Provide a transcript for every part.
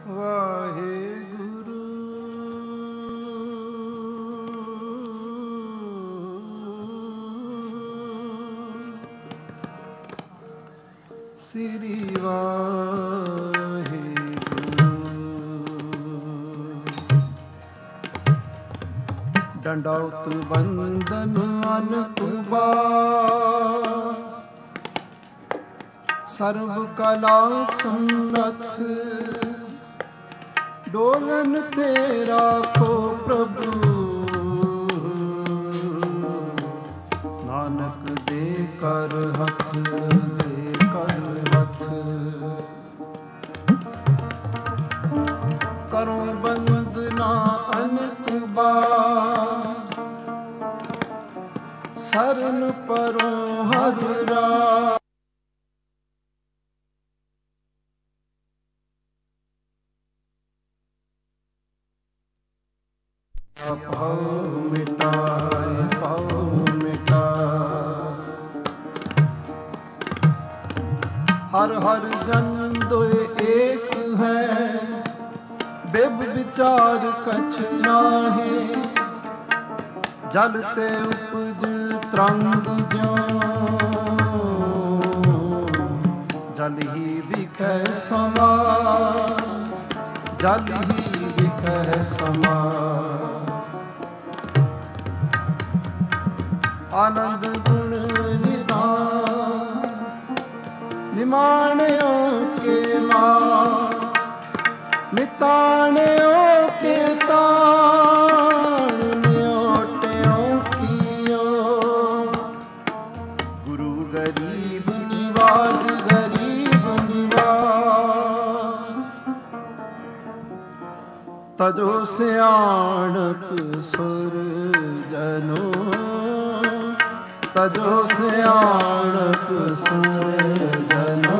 ਵਾਹਿਗੁਰੂ ਸ੍ਰੀ ਵਾਹਿਗੁਰੂ। ਡੰਡੌਤ ਬੰਦਨ ਅਨਕੁਬਾ ਸਰਬ ਕਲਾ ਸਮਰਥ ਡੋਲਨ ਤੇ ਰਾਖੋ ਪ੍ਰਭੂ ਨਾਨਕ ਦੇ ਕਰ ਹੱਥ ਦੇ ਕਰ ਹੱਥ ਕਰੋ ਬੰਦਨਾ ਅਨਕੁਬਾ ਸਰਨ ਪਰੋ ਹਰ ਰਾ ਭਾਉ ਮਿਟਾਏ ਭਾਉ ਮਿਟਾ ਹਰ ਹਰ ਜਨ ਦੋਇ ਏਕ ਹੈ ਬਿਬ ਵਿਚਾਰ ਕਛ ਨਾਹੀ ਜਲ ਤੇ ਉਪਜ ਤਰੰਗ ਜਿਉ ਜਲ ਹੀ ਵਿਖੈ ਸਮਾ ਜਲ ਹੀ ਵਿਖੈ ਸਮਾ ਆਨੰਦ ਗੁਣ ਨਿਧਾਨ ਨਿਮਾਣਿਓ ਕੇ ਮਾਂ ਨਿਤਾਣਿਓ ਕੇ ਤਾਣ ਨਿਓਟਿਓ ਕੀਓ ਗੁਰੂ ਗਰੀਬ ਨਿਵਾਜ ਗਰੀਬ ਨਿਵਾਜ ਤਜੋ ਸਿਆਣਪ ਸੁਰ ਜਨੋ ਤਜੋ ਸਿਆਣਪ ਸੁਰ ਜਨੋ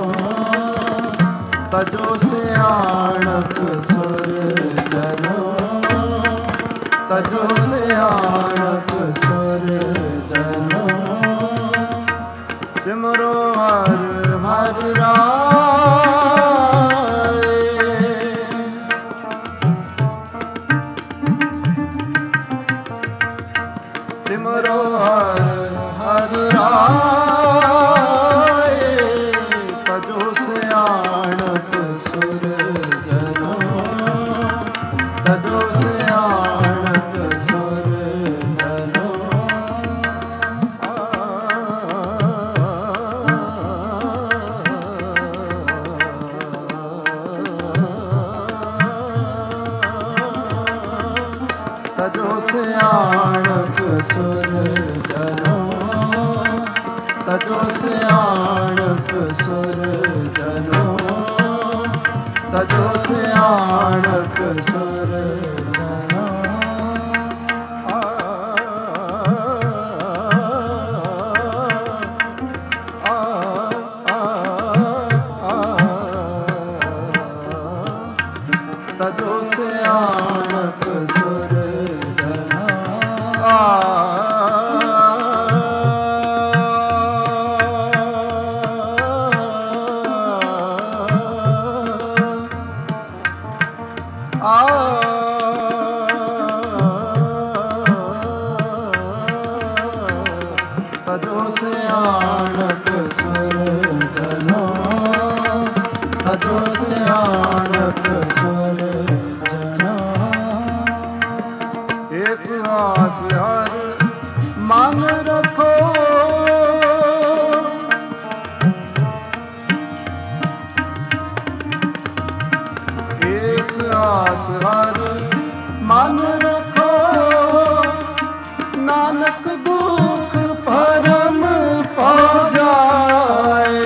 ਤਜੋ ਸਿਆਣਪ ਸੁਰ ਜਨੋ ਤਜੋ ਸਿਆਣਪ ਸੁਰ ਜਨੋ ਸਿਮਰੋ ਹਰਿ ਹਰਿ ਰਾਏ ਸਿਮਰੋ ਹਰਿ ਹਰਿ ਰਾਏ ਤਜੋ ਸਿਆਣਪ ਸੁਰ ਜਨੋ ਤਜੋ ਸਿਆਣਪ ਸੁਰ ਜਨੋ ਤਜੋ ਸਿਆਣਪ ਸੁਰ ਜਨੋ ਤਜੋ ਸਿਆਣਪ ਸੁਰ ਜਨੋ ਤਜੋ ਸਿਆਣਪ ਸੁਰ ਜਨੋ ਤਜੋ ਸਿਆਣਪ ਸੁਰ ਜਨੋ ਤਜੋ ਸਿਆਣਪ ਸੁਰ ਜਨੋ ਤਜੋ ਸਿਆਣਪ ਸੁਰ ਜਨੋ ਏਕ ਆਸ ਹਰ ਮਨ ਰੱਖੋ ਏਕ ਆਸ ਹਰ ਮਨ ਰੱਖੋ ਨਾਨਕ ਦੁਖ ਭਰਮ ਪਾ ਜਾਏ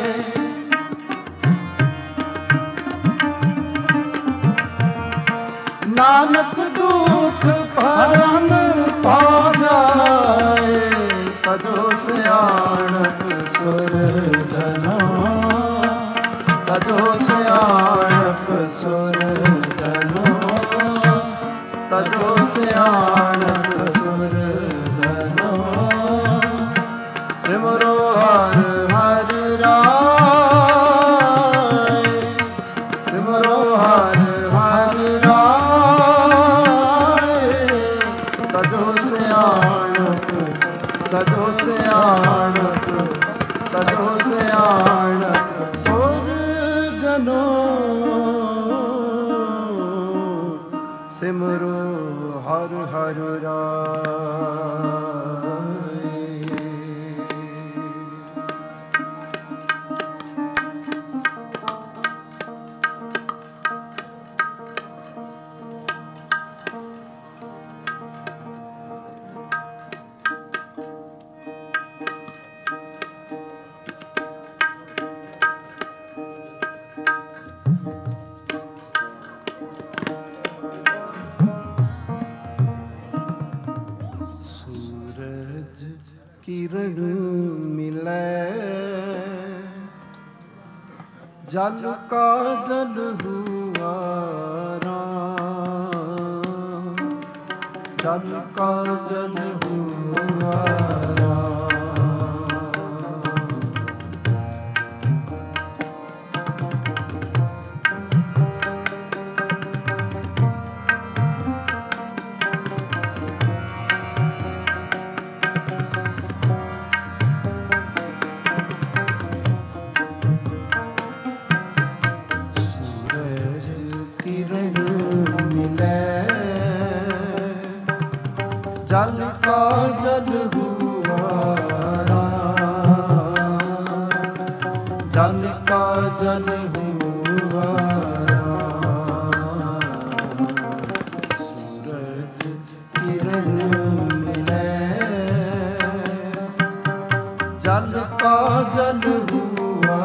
ਨਾਨਕ ਦੁਖ ਭਰਮ ਪਾ ਜਾਏ ਤਜੋ ਸਿਆਣਪ ਸੁਰ ਜਨੋ ਤਜੋ ਸਿਆਣਪ ਸੁਰ ਜਨੋ ਤਜੋ ਸਿਆਣਪ ਸੁਰ ਜਨੋ ਸਿਮਰੋ ਹਰਿ ਹਰਿ ਰਾਏ ਸਿਮਰੋ हर हर राय तजो सियाणप तजो सियाणप तजो सियाणप सुर जनो सिमरो हर हर राय। किरण मिलै जल का जल हुआ राम, जल का जल हुआ जल का जल हुआ राम, जल का जल हुआ राम। सूरज किरण मिले जल का जल हुआ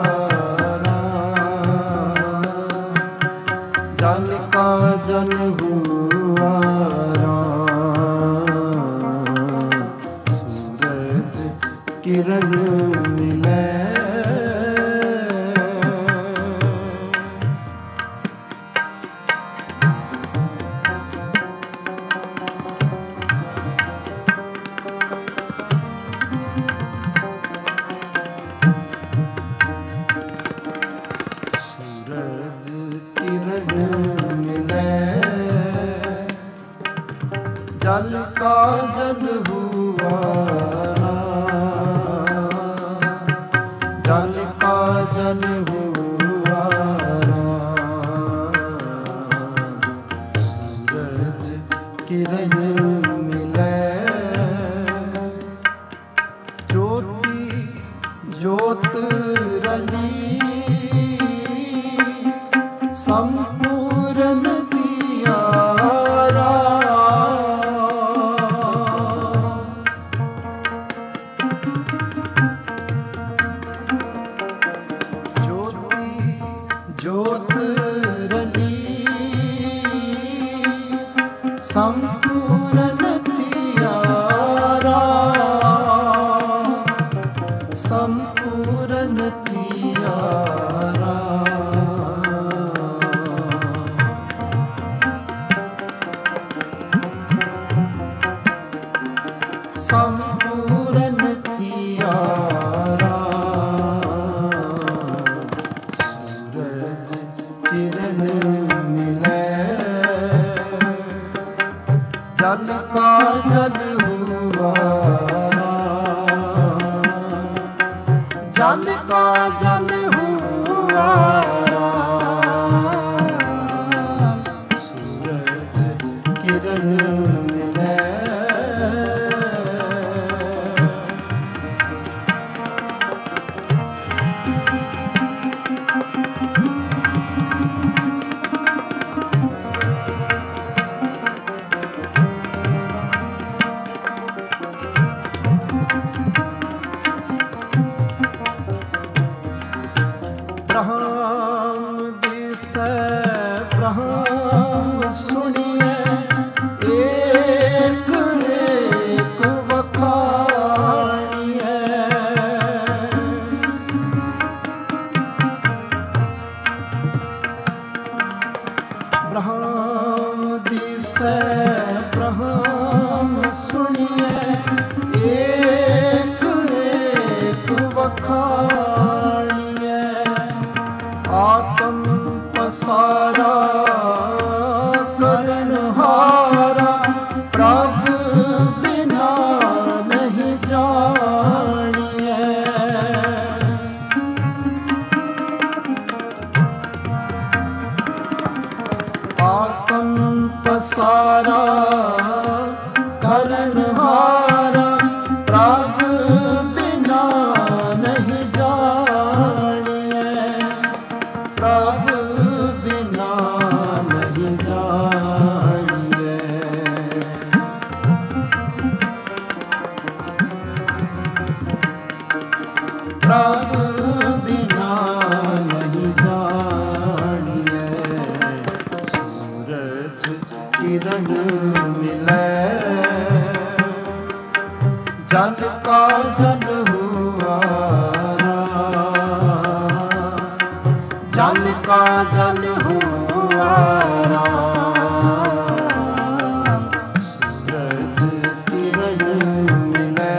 राम, जल का जल हुआ किरण मिले सूरज किरण मिले जल का जल हुआ जल का जल हुआ राम। सूरज किरण मिले ज्योति ज्योत रली संपूर्ण दिया ज्योत रली संपूर्ण तियारा, संपूर्ण तियारा। संपूर्ण तियारा किरण मिले जल का जल हुआ राम, जल का जल हुआ राम। सूरज किरण मिले ब्रह्म दिसै ब्रह्म सुनिए एक एक वखाणिए। ब्रह्म दिसै ब्रह्म सुनिए एक एक वखाणिए। आत्म पसारा करनहारा प्रभु बिना नहीं जानिए। आत्म पसारा करनहारा प्रभु बिना नहीं जानिए। प्रभु बिना नहीं जानिए। प्रभु बिना नहीं जानिए। सूरज किरण मिले जल का जल हुआ, जल का जल हुआ। सूरज किरण मिले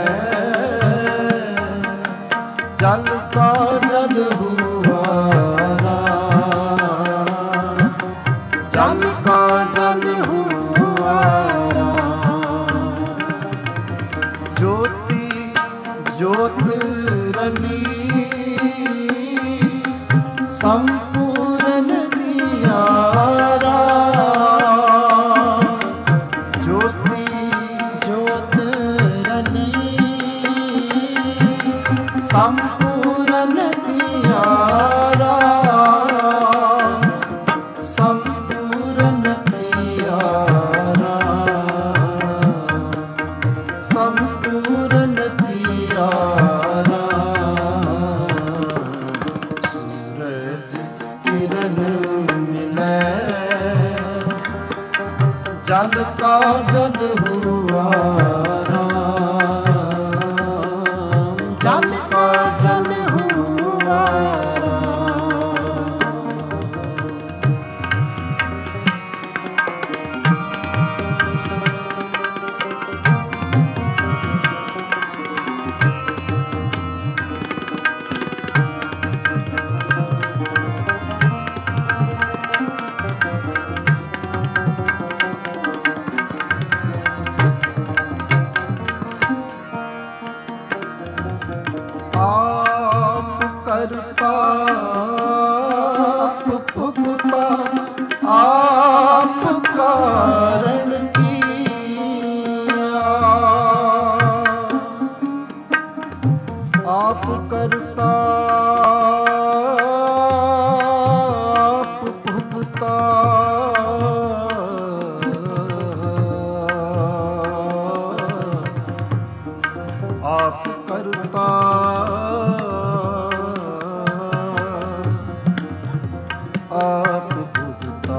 जल का जल हुआ, जल का जल हुआ। ज्योति ज्योत रली संपूर्ण दियारा। ज्योति ज्योत रली संपूर्ण दियारा। संपूर्ण दियारा। संपूर्ण दियारा। सूरज किरण मिले जल का जल हुआ, जल का जल हुआ। आप करता आप भुगता आप कारण किया। आप करता आप भुगता आप करता आप भुगता।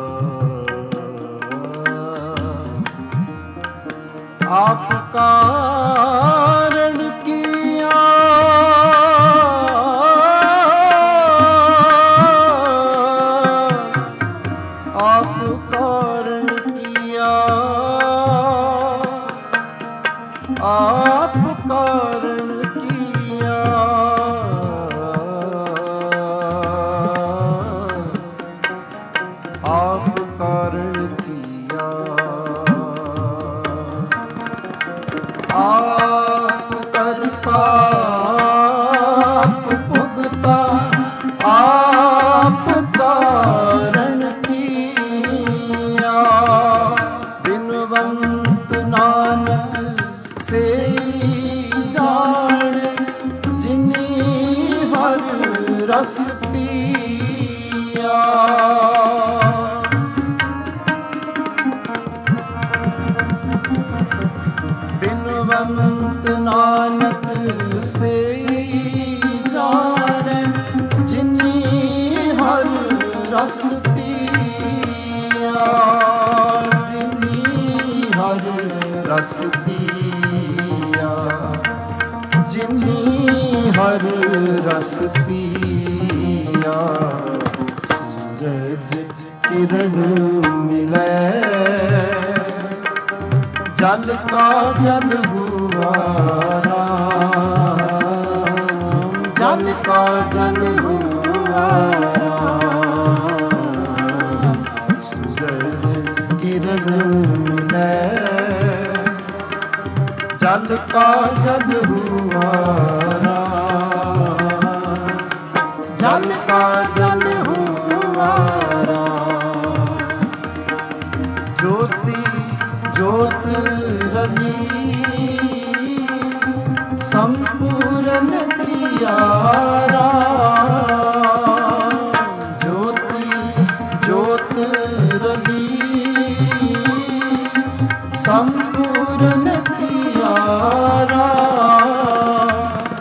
आप कारण किया। आप कारण किया। आप कारण किया। आप कारण किया। आप करता आप भुगता आप कारण किया। बिनवंत नानक से जान जिन्हीं हर रस पिया। बिनवंत नानक से जान जिन्हीं हर रस पिया। जिन्हीं हर रस पिया। जिन्हीं हर रस पिया। सूरज किरण मिले जल का जल हुआ, जल का जल हुआ। जल का जल हुआ राम, जल का जल हुआ राम। ज्योति ज्योत रवि संपूर्ण दिया राम। ज्योति ज्योत रवि संपूर्ण दिया राम,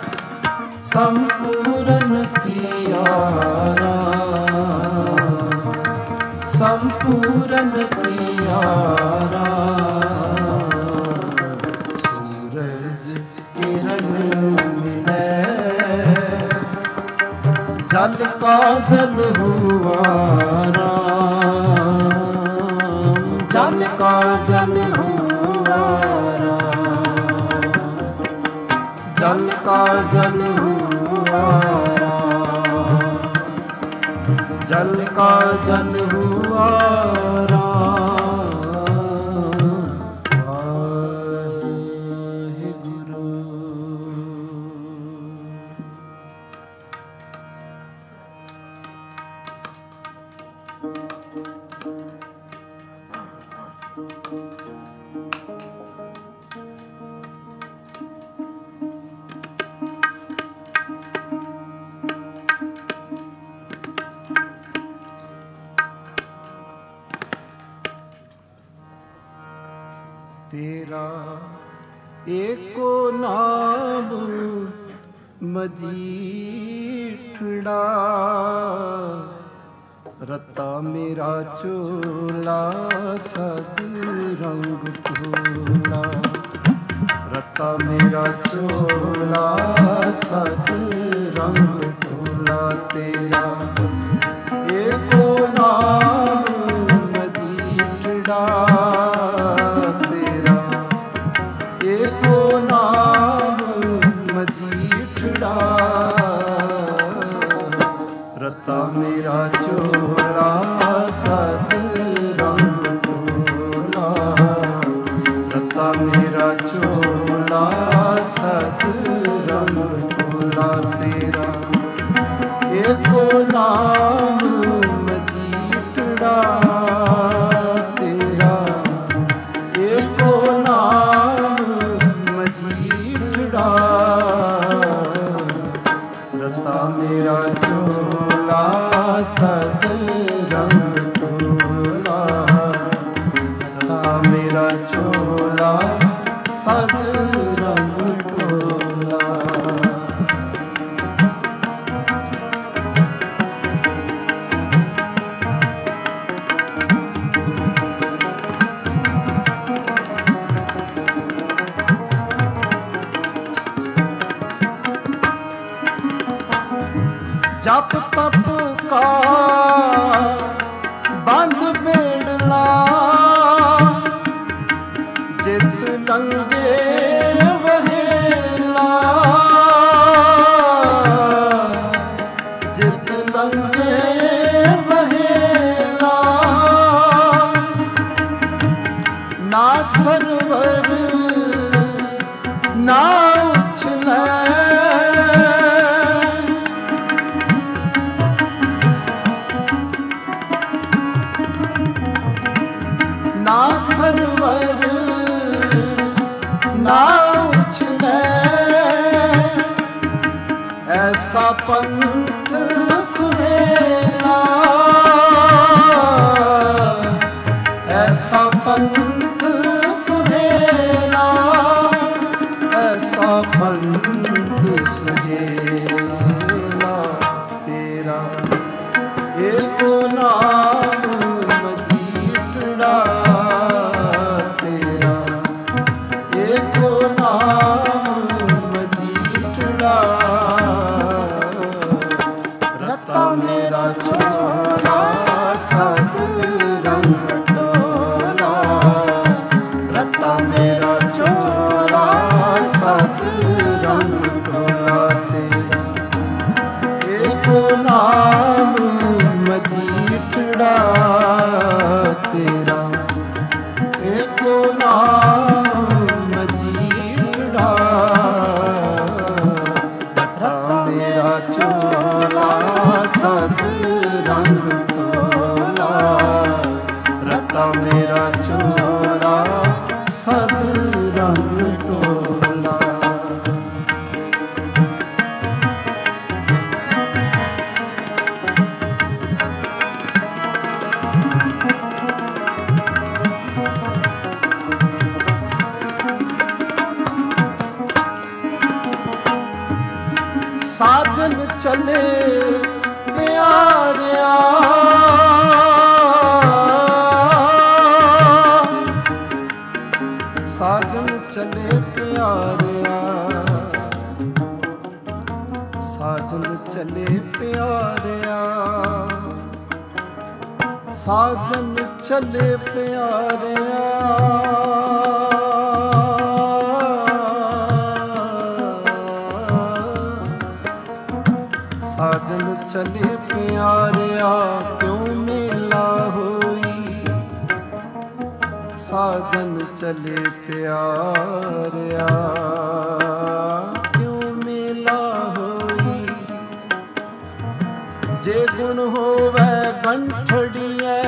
संपूर्ण दिया राम, संपूर्ण दिया राम। सूरज किरण मिले जल का जल हुआ राम, जल का जल हुआ राम, जल का जल हुआ राम, जल का जल हुआ राम। वाहिगुरु। तेरा एको नाम मजीठड़ा, रता मेरा चोला सद रंग फूला, रता मेरा चोला सद रंग फूला। तेरा एको नाम मजीठड़ा, एको नाम मजीठड़ा, रता मेरा चोला सद रंग फूला, रता मेरा चोला सद रंग फूला। तेरा एको नाम मजीठड़ा, तेरा एको नाम मजीठड़ा, रता मेरा चोला सद रंग फूला, रता मेरा चोला सद रंग फूला। जप तप का बंध बेड़ला, जित लंगे वहेला, जित लंगे वहेला। ना सरवर ना उछले, ना सरवर ना उछले, ऐसा पंथ सुहेला, ऐसा पंथ सुहेला, ऐसा पंथ सुहेला। तेरा एको नाम मजीठड़ा, तेरा एको नाम मजीठड़ा, ਮੇਰਾ ਚੋਲਾ ਸਦ ਰੰਗ ਟੋਲਾ। ਸਾਜਨ ਚਲੇ ਪਿਆਰਿਆ, ਸਾਜਨ ਚਲੇ ਪਿਆਰਿਆ, ਸਾਜਨ ਚਲੇ ਪਿਆਰਿਆ, ਸਾਜਨ ਚਲੇ ਪਿਆਰਿਆ। ਸਾਜਨ ਚਲੇ ਪਿਆਰਿਆ ਕਿਉਂ ਮੇਲਾ ਹੋਈ, ਸਾਜਨ ਚਲੇ ਪਿਆਰਿਆ ਕਿਉਂ ਮੇਲਾ ਹੋਈ। ਜੇ ਗੁਣ ਹੋਵੇ ਗੰਠੜੀਐ,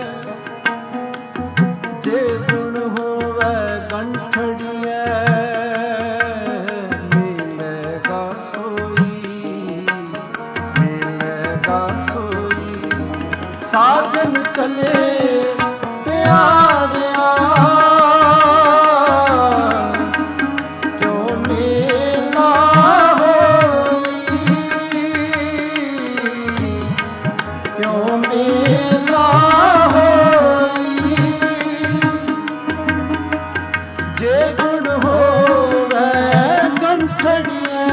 ਜੇ ਗੁਣ ਹੋਵੇ ਗੰਠੜੀਐ, ਮਿਲੇਗਾ ਸੋਈ, ਮਿਲੇਗਾ ਸੋਈ। ਸਾਜਨ ਚਲੇ ਪਿਆਰਿਆ ਕਿਉਂ ਮੇਲਾ ਹੋਈ, ਕਿਉਂ ਮੇਲਾ ਹੋਈ। ਜੇ ਗੁਣ ਹੋਵੇ ਗੰਠੜੀਐ,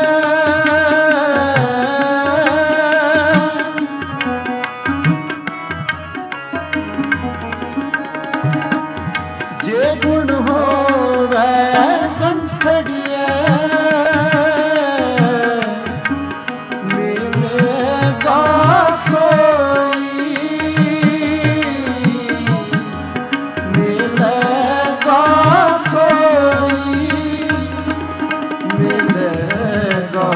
ਜੇ ਗੁਣ ਹੋਵੇ ਗੰਠੜੀਐ, ਮਿਲੇਗਾ ਸੋਈ, ਮਿਲੇਗਾ ਸੋਈ, ਮਿਲੇਗਾ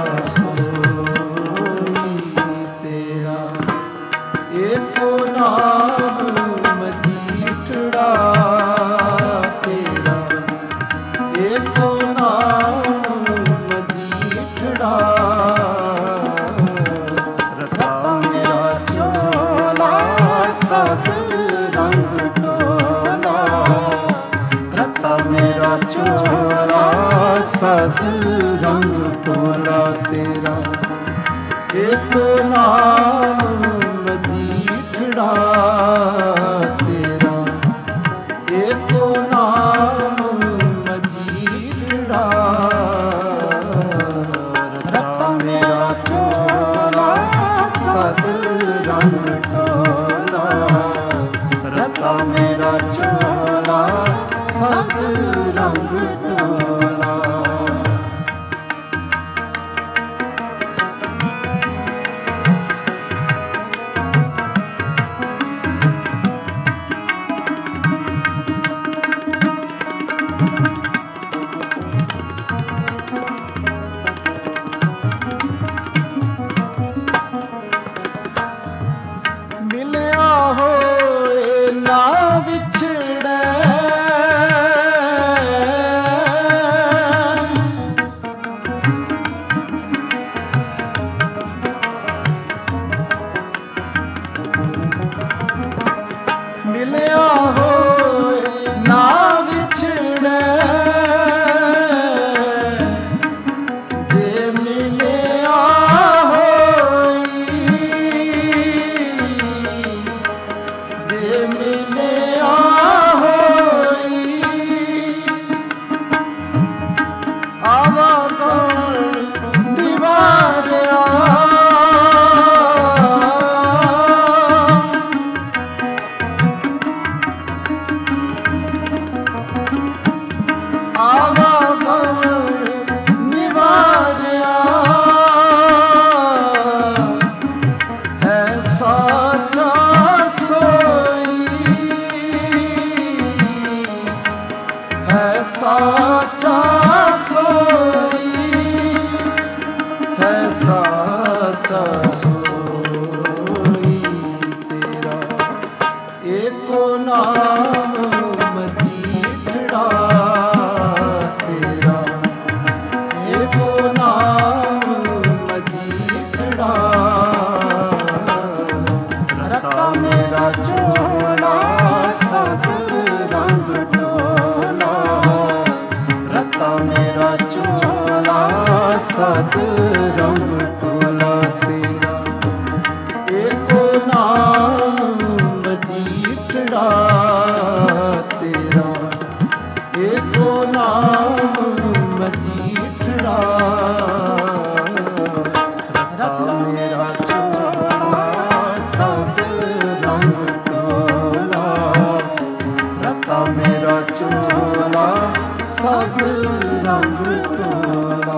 ਸੋਈ। ਤੇਰਾ ਏਕੋ ਨਾਮ ਮਜੀਠੜਾ, ਤੇਰਾ ਏਕੋ ਨਾਮ ਮਜੀਠੜਾ। ਰਤਾ ਮੇਰਾ ਚੋਲਾ ਸਦ ਰੰਗ ਟੋਲਾ, ਰਤਾ ਮੇਰਾ ਚੋਲਾ ਸਦ ਰੰਗ ਟੋਲਾ। ਤੇਰਾ ਏਕੋ ਨਾਮ ਮਜੀਠੜਾ, ਤੇਰਾ ਏਕੋ ਨਾਮ ਮਜੀਠੜਾ। ਰਤਾ ਮੇਰਾ ਚੋਲਾ ਸਦ ਰੰਗ ਟੋਲਾ, ਰਤਾ ਮੇਰਾ ਚੋਲਾ ਸਦ ਰੰਗ ਟੋਲਾ। ਮਿਲਿਆ ਹੋਏ ਨਾ ਵਿਛੜੈ, ਮਿਲਿਆ ਹੋਏ ਨਾ ਵਿਛੜੈ। ਜੇ ਮਿਲਿਆ ਹੋਈ, ਜੇ ਮਿਲਿਆ ਹੋਈ, ਆਵਾਗਣ ਨਿਵਾਰਿਆ, ਆਵਾਗਣ ਨਿਵਾਰਿਆ। ਹੈ ਸਾਚਾ ਸੋਈ, ਮੇਰਾ ਝੋਲਾ ਸਦ ਰੰਗ ਢੋਲਾ, ਰਤਾ ਮੇਰਾ ਝੋਲਾ ਸਦ ਰੰਗ ਢੋਲਾ ਤੇਰਾ। ਏਕੋ ਨਾਮ ਮਜੀਠੜਾ ਤੇਰਾ, ਏਕੋ ਨਾਮ ਮਜੀਠੜਾ, ਰਤਾ ਮੇਰਾ ਝੋਲਾ ਸਦ ਰੰਗ ਢੋਲਾ, ਰਤਾ ਮੇਰਾ ਝੋਲਾ ਸਦ ਰੰਗ ਢੋਲਾ।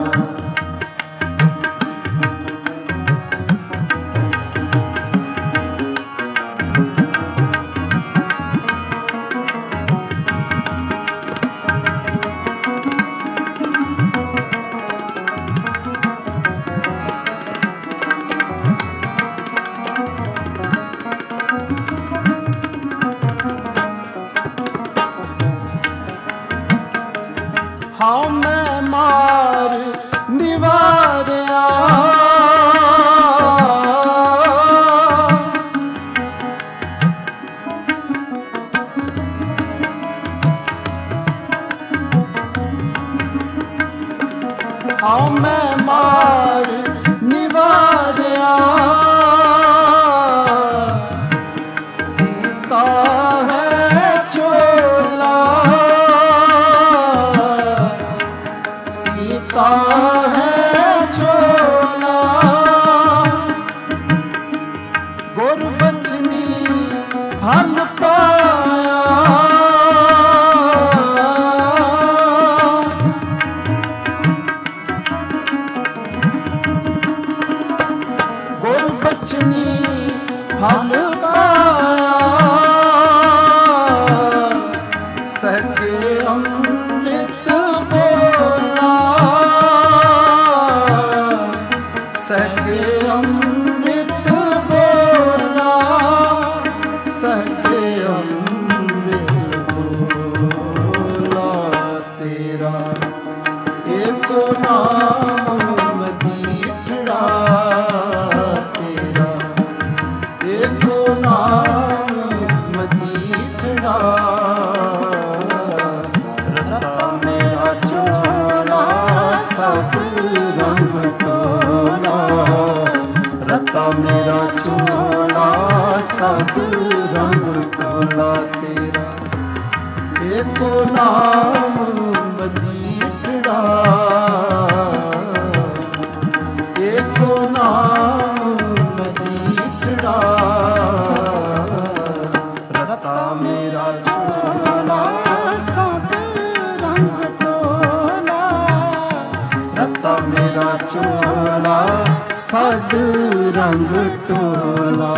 हाँ मैं मार निवारिया, हाँ मैं मार निवारिया, सीता है चोला, सीता है चोला, गुरबचनी हल पाया, गुरबचनी हल पाया, सहके अमृत बोला, सहके अमृत बोला, सहके अमृत बोला तेरा। एको नाम मजीठड़ा तेरा, एको नाम मजीठड़ा, रता मेरा झोला सद रंग ढोला, रता मेरा झोला सद रंग ढोला तेरा। एको नाम मजीठड़ा, एको नाम मजीठड़ा, रता मेरा झोला सद रंग ढोला, रता मेरा झोला सद रंग ढोला।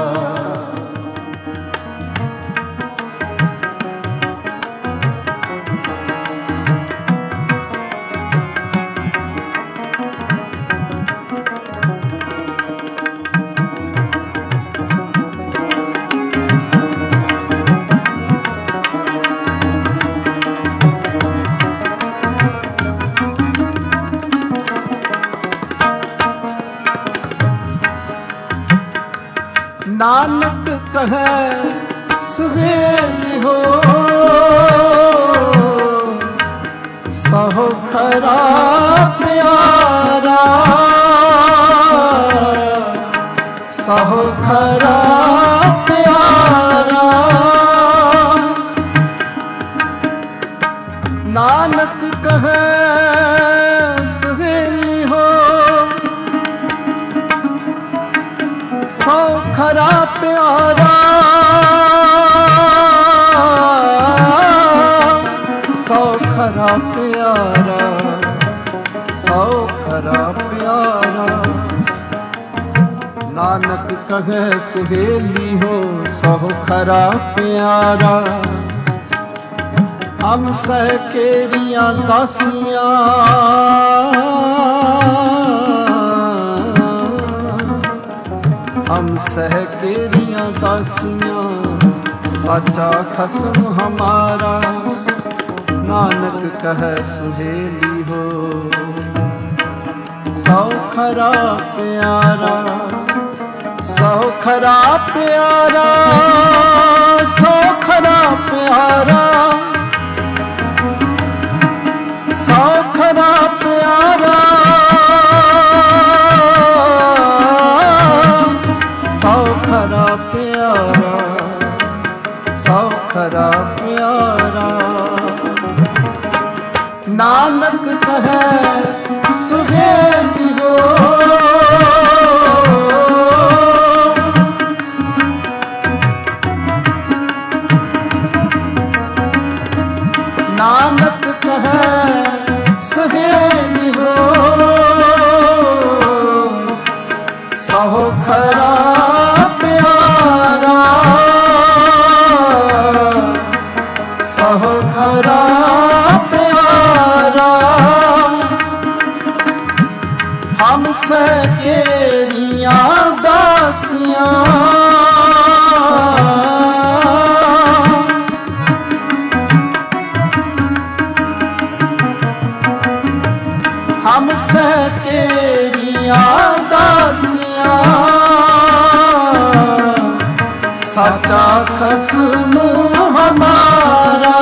नानक कहे सुहेली हो, सहो खरा प्यारा, सहो खरा प्यारा, नानक कहे सुहेली हो, सौ खरा प्यारा, सौ खरा प्यारा, सौ खरा प्यारा, नानक कहे सुहेली हो सौ खरा प्यारा। हम सह केरियां दासियां, हम सह केरियां दासियां, साचा खसम हमारा। नानक कहे सुहेली हो सौ खरा प्यारा, सौ खरा प्यारा, सौ खरा प्यारा, सौ खरा प्यारा, सौ खरा प्यारा, सौ खरा प्यारा। नानक कहे सुहेली हो, नानक कहे सुहेली हो, सौ खरा प्यारा, सौ खरा प्यारा। हमसे केरियां दासियां, हमसे केरियां दासियां, साचा खसम हमारा,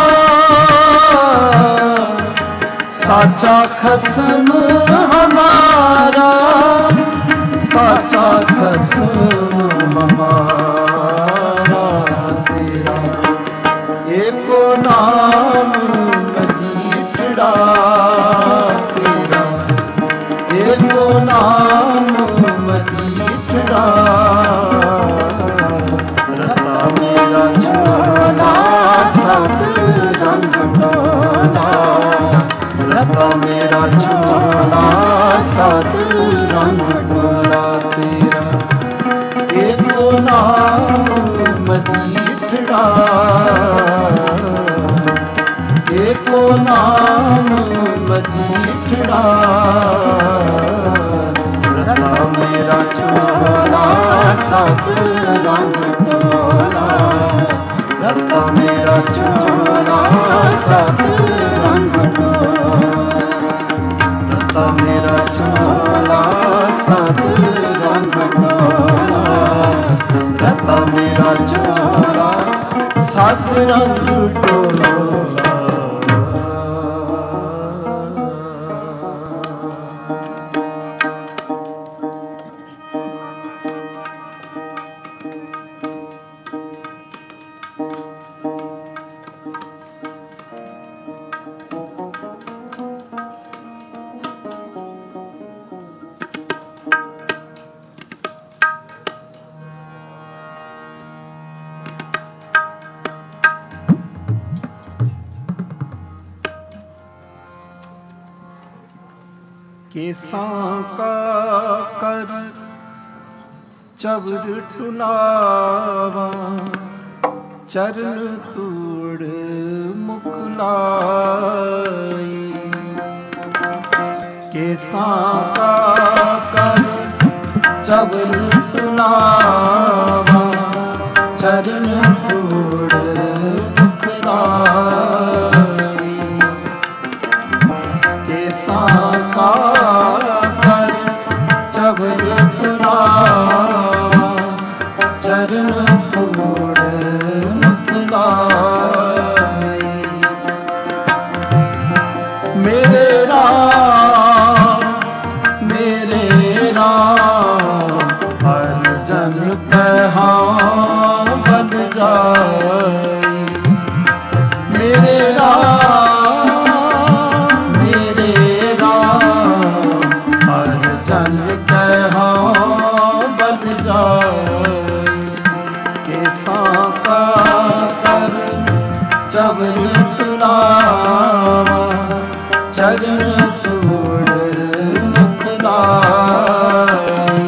साचा खसम हमारा, साचा खसम हमारा। तेरा एको नाम मजीठड़ा, तेरा एको नाम मजीठड़ा। रता मेरा झोला सत रंग ढोला, रता मेरा झोला सत रंग ढोला। तेरा एको नाम मजीठड़ा, एको नाम मजीठड़ा। रता मेरा झोला सत रंग ढोला, रता मेरा झोला सत रंग ढोला, रता मेरा झोला सत रंग ढोला, रता मेरा झोला सत रंग ढोला। केसां का कर चवर टुलावा, चरण तूड़ मुकलाई। केसां का कर चवर टुलावा, चरण तूड़ मुकलाई। केसां का कर चवर टुलावा, चरण तूड़ मुकलाई। मेरे राम, मेरे राम, हर जन कहा बन जाई। मेरे राम, मेरे राम, हर जन कहा बन जाई। केसां का कर चवर टुलावा, चरण तूड़ मुकलाई।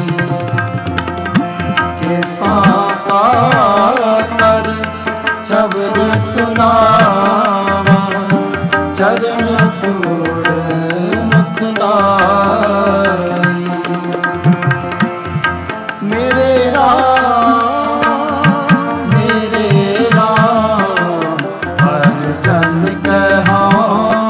केसां का कर चवर टुलावा, चरण तूड़ मुकलाई। मेरे राम, मेरे राम, हर जन कहा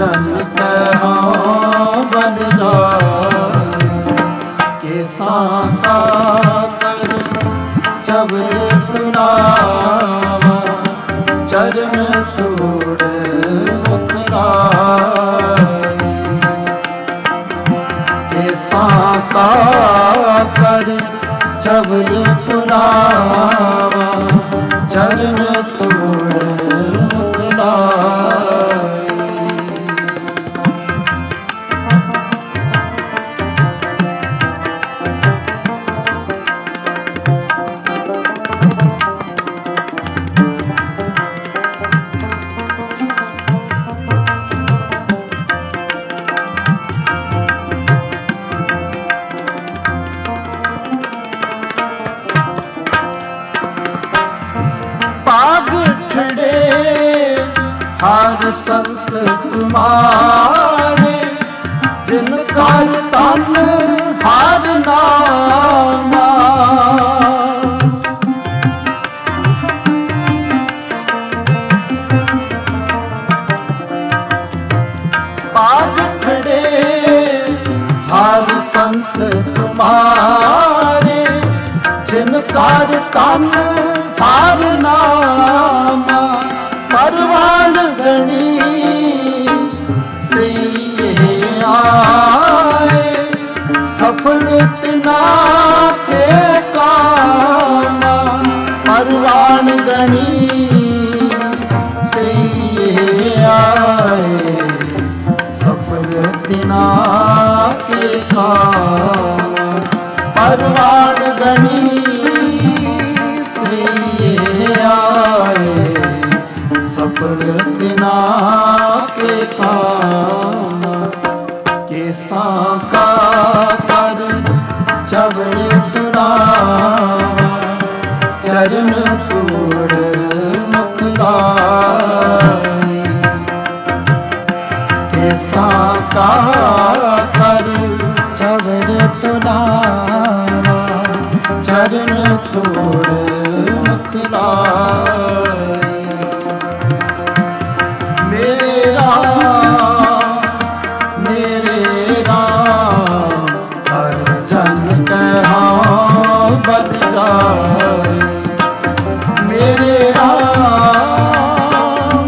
जन कहाँ बन जाए। केसा का कर चबर तुलावा, चरण तोड़ मुख लाए। केसा का कर चबर तुलावा, चरण तोड़ मुख लाए। हर संत तुम्हारे, जिनका तन हर नामा। पाग खड़े हर संत तुम्हारे, जिनका तन हर नामा। परवान गणी से आए, सफल तिना के कामा। परवान गणी से आए, सफल तिना के कामा। परवान गणी से आए, सफल तिना के काम। केसा का कर चबर तुलावा, चरण तोड़ मुख लाए। केसा का कर चबर तुलावा, चरण तोड़ मुख लाए। मेरे राम हर जन कहाँ बन जाए। मेरे राम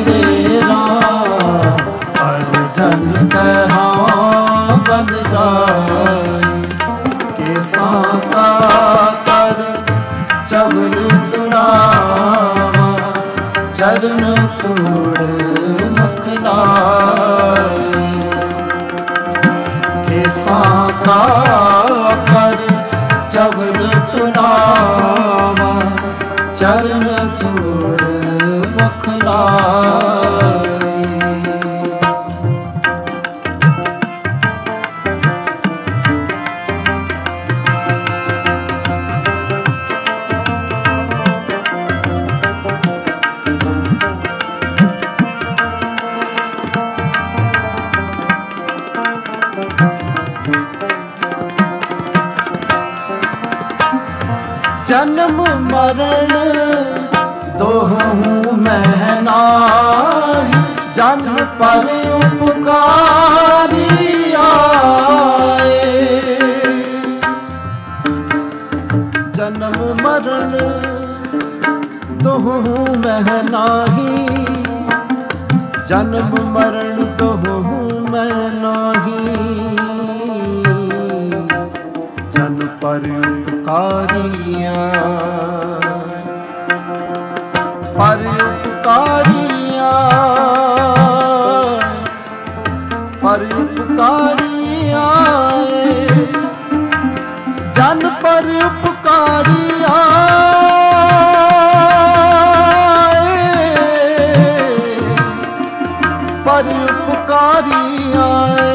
हर जन कहाँ बन जाए। केसा का कर चबर तुलावा, चरण तोड़ मुख लाए। केसा का कर चबर तुलावा, चरण तोड़ मुख लाए। जन्म मरण दोहूं मैं नाहि, जन्म पर उपकारी आए। जन्म मरण दोहूं मैं नाहि, जन्म मरण दोहूं मैं नाहि। जन पर उपकारिया, पर उपकारिया, पर उपकारिया। जन पर उपकारिया, पर उपकारिया।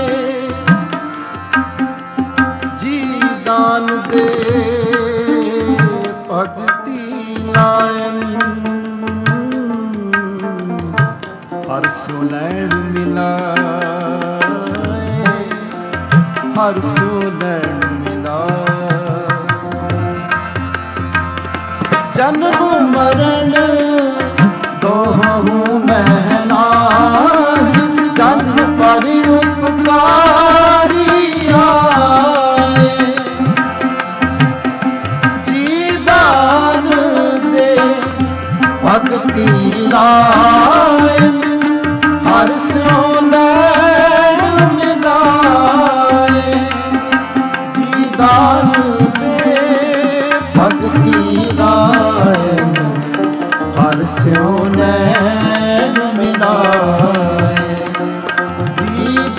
जी दान दे भक्ति लायन, हर सुनैन मिलाए, हर सुनैन मिलाए। जन्म मरण दोहूं मैं नाहि, जन्म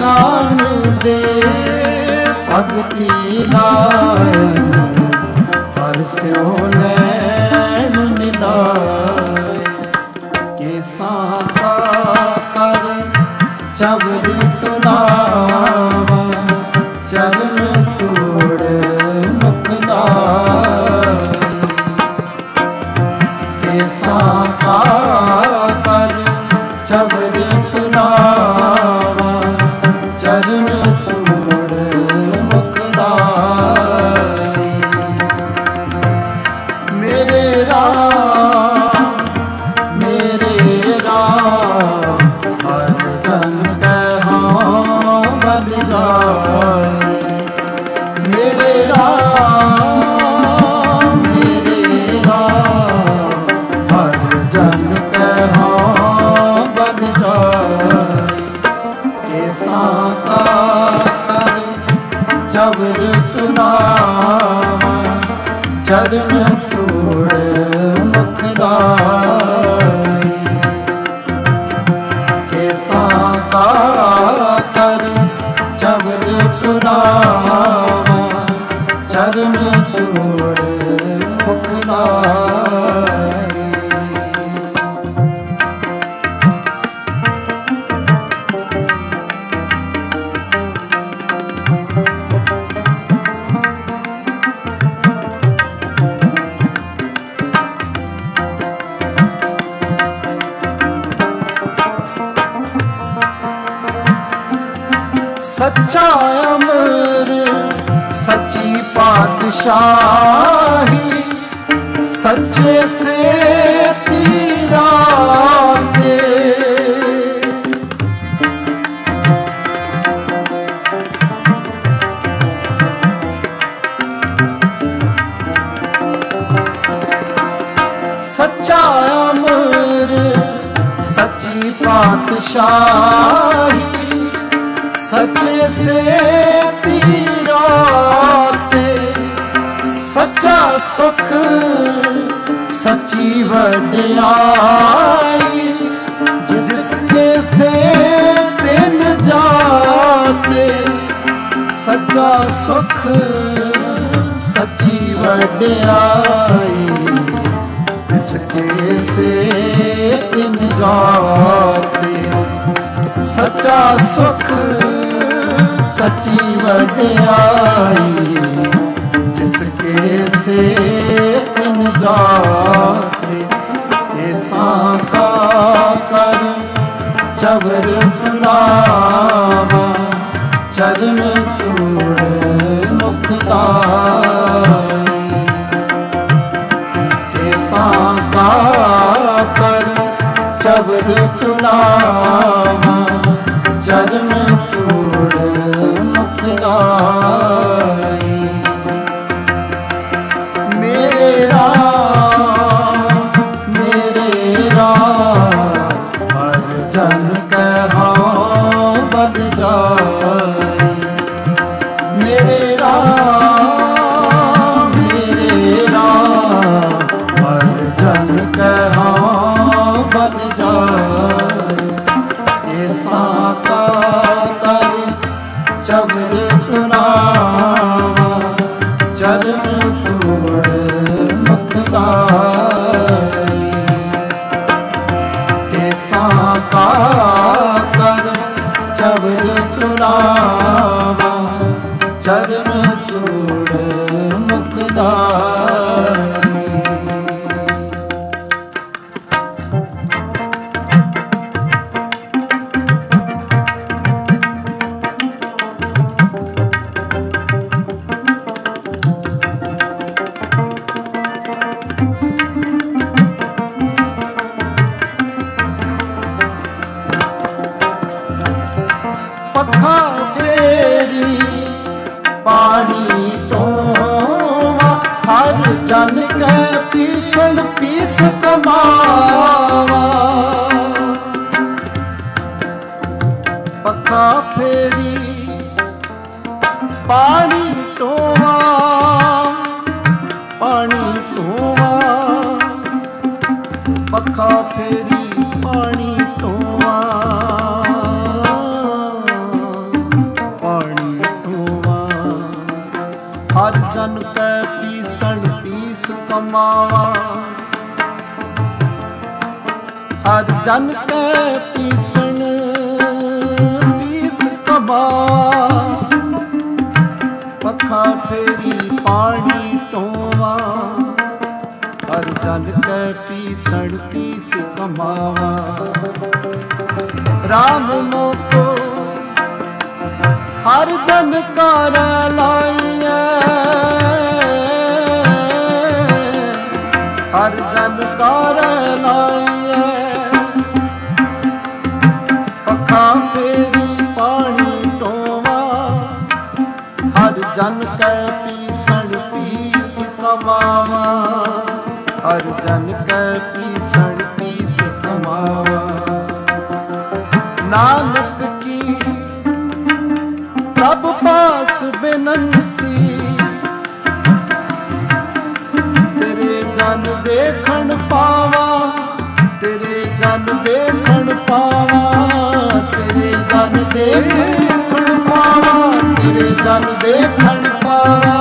ਕਾਨ ਦੇ ਭਗਤੀ ਲਾਇਨ ਹਰ ਸਿਉ ਨੈਣ ਮਿਲਾਏ ਕੇਸਾਂ ਕਾ ਕਰ ਚਬਰ ਤੁਲਾਵਾ ਚਰਨ ਤੋੜ ਮੁਖ ਲਾਏ ਕੇਸਾਂ ਕਾ ਕਰ ਚਬਰ ਤੁਲਾਵਾ ਚਰਨ ਤੋੜ ਮੁਖ ਲਾਏ ਮੇਰੇ ਰਾਮ ਹਰ ਜਨ ਕਹਾਂ ਬਲ ਜਾਏ ਮੇਰੇ ਰਾਮ ਹਰ ਜਨ ਕਹਾਂ ਬਲ ਜਾਏ ਕੇਸਾਂ ਕਾ ਕਰ ਚਬਰ ਤੁਲਾਵਾ ਚਰਨ ਤੋੜ ਮੁਖ ਲਾਏ ਕੇਸਾਂ ਕਾ ਕਰ ਚਬਰ ਤੁਲਾਵਾ ਚਰਨ ਤੋੜ ਮੁਖ ਲਾਏ ਸੱਚਾ ਅਮਰ ਸੱਚੀ ਪਾਤਸ਼ਾਹੀ ਸੱਚੇ ਸੇ ਤੀਰਾ ਦੇ ਸੱਚਾ ਅਮਰ ਸੱਚੀ ਪਾਤਸ਼ਾਹੀ ਸੱਚੇ ਸੇ ਤੀਰਾ ਤੇ ਸੱਚਾ ਸੁਖ ਸੱਚੀ ਵਡਿਆਈ ਜਿਸਕੇ ਸੇ ਤਿਨ ਜਾਤੇ ਸੱਚਾ ਸੁਖ ਸੱਚੀ ਵਡਿਆਈ ਜਿਸਕੇ ਸੇ ਤਿਨ ਜਾਤੇ ਸੱਚਾ ਸੁਖ ਸੱਚੀ ਵਡਿਆਈ ਜਿਸਕੇ ਸੇ ਤਿਨ ਜਾਤੇ ਕੇਸਾਂ ਕਾ ਕਰ ਚਬਰ ਤੁਲਾਵਾ ਚਰਨ ਤੋੜ ਮੁਖ ਲਾਏ ਕੇਸਾਂ ਕਾ ਕਰ ਚਬਰ ਤੁਲਾਵਾ ਚਰਨ ਤੋੜ ਮੁਖ ਲਾਏ ਮੇਰੇ ਰਾਮ ਹਰ ਜਨ ਕਹਾਂ ਬਦ ਜਾਏ ਮੇਰੇ ਰਾਮ ਹਰ ਜਨ ਕਹਾਂ ਬਦ ਜਾਏ ਕੇਸਾਂ ਕਾ ਕਰ ਚਬਰ ਤੁਲਾਵਾ ਚਰਨ ਤੋੜ ਮੁਖ ਲਾਏ ਕੇਸਾਂ ਕਾ ਕਰ ਚਬਰ ਤੁਲਾਵਾ ਚਰਨ ਤੋੜ ਮੁਖ ਲਾਏ ਪੱਖਾ ਫੇਰੀ ਪਾਣੀ ਢੋਵਾ ਹਰ ਜਨ ਕੈ ਪੀਸਣ ਪੀਸ ਕਮਾਵਾ ਪੱਖਾ ਫੇਰੀ ਪਾਣੀ ਢੋਵਾ ਪੱਖਾ ਫੇਰੀ ਪਾਣੀ ਢੋਵਾ जन कै पीसण पीस सबा, पखा फेरी पानी टोवा, हर जन कै पीसण पीस समावा। राम मोको हर जन कार लाइए, हर जन कार लाइए, पखा फेरी पानी टोवा, हर जन कै पीसण पीस समावा, हर जन कै पीसण पीस समावा। नानक की प्रभु पास बिनती, तेरे जन देखण पावा, तेरे जन देखण पावा, तेरे जन देखण पावा, तेरे जन देखण पावा।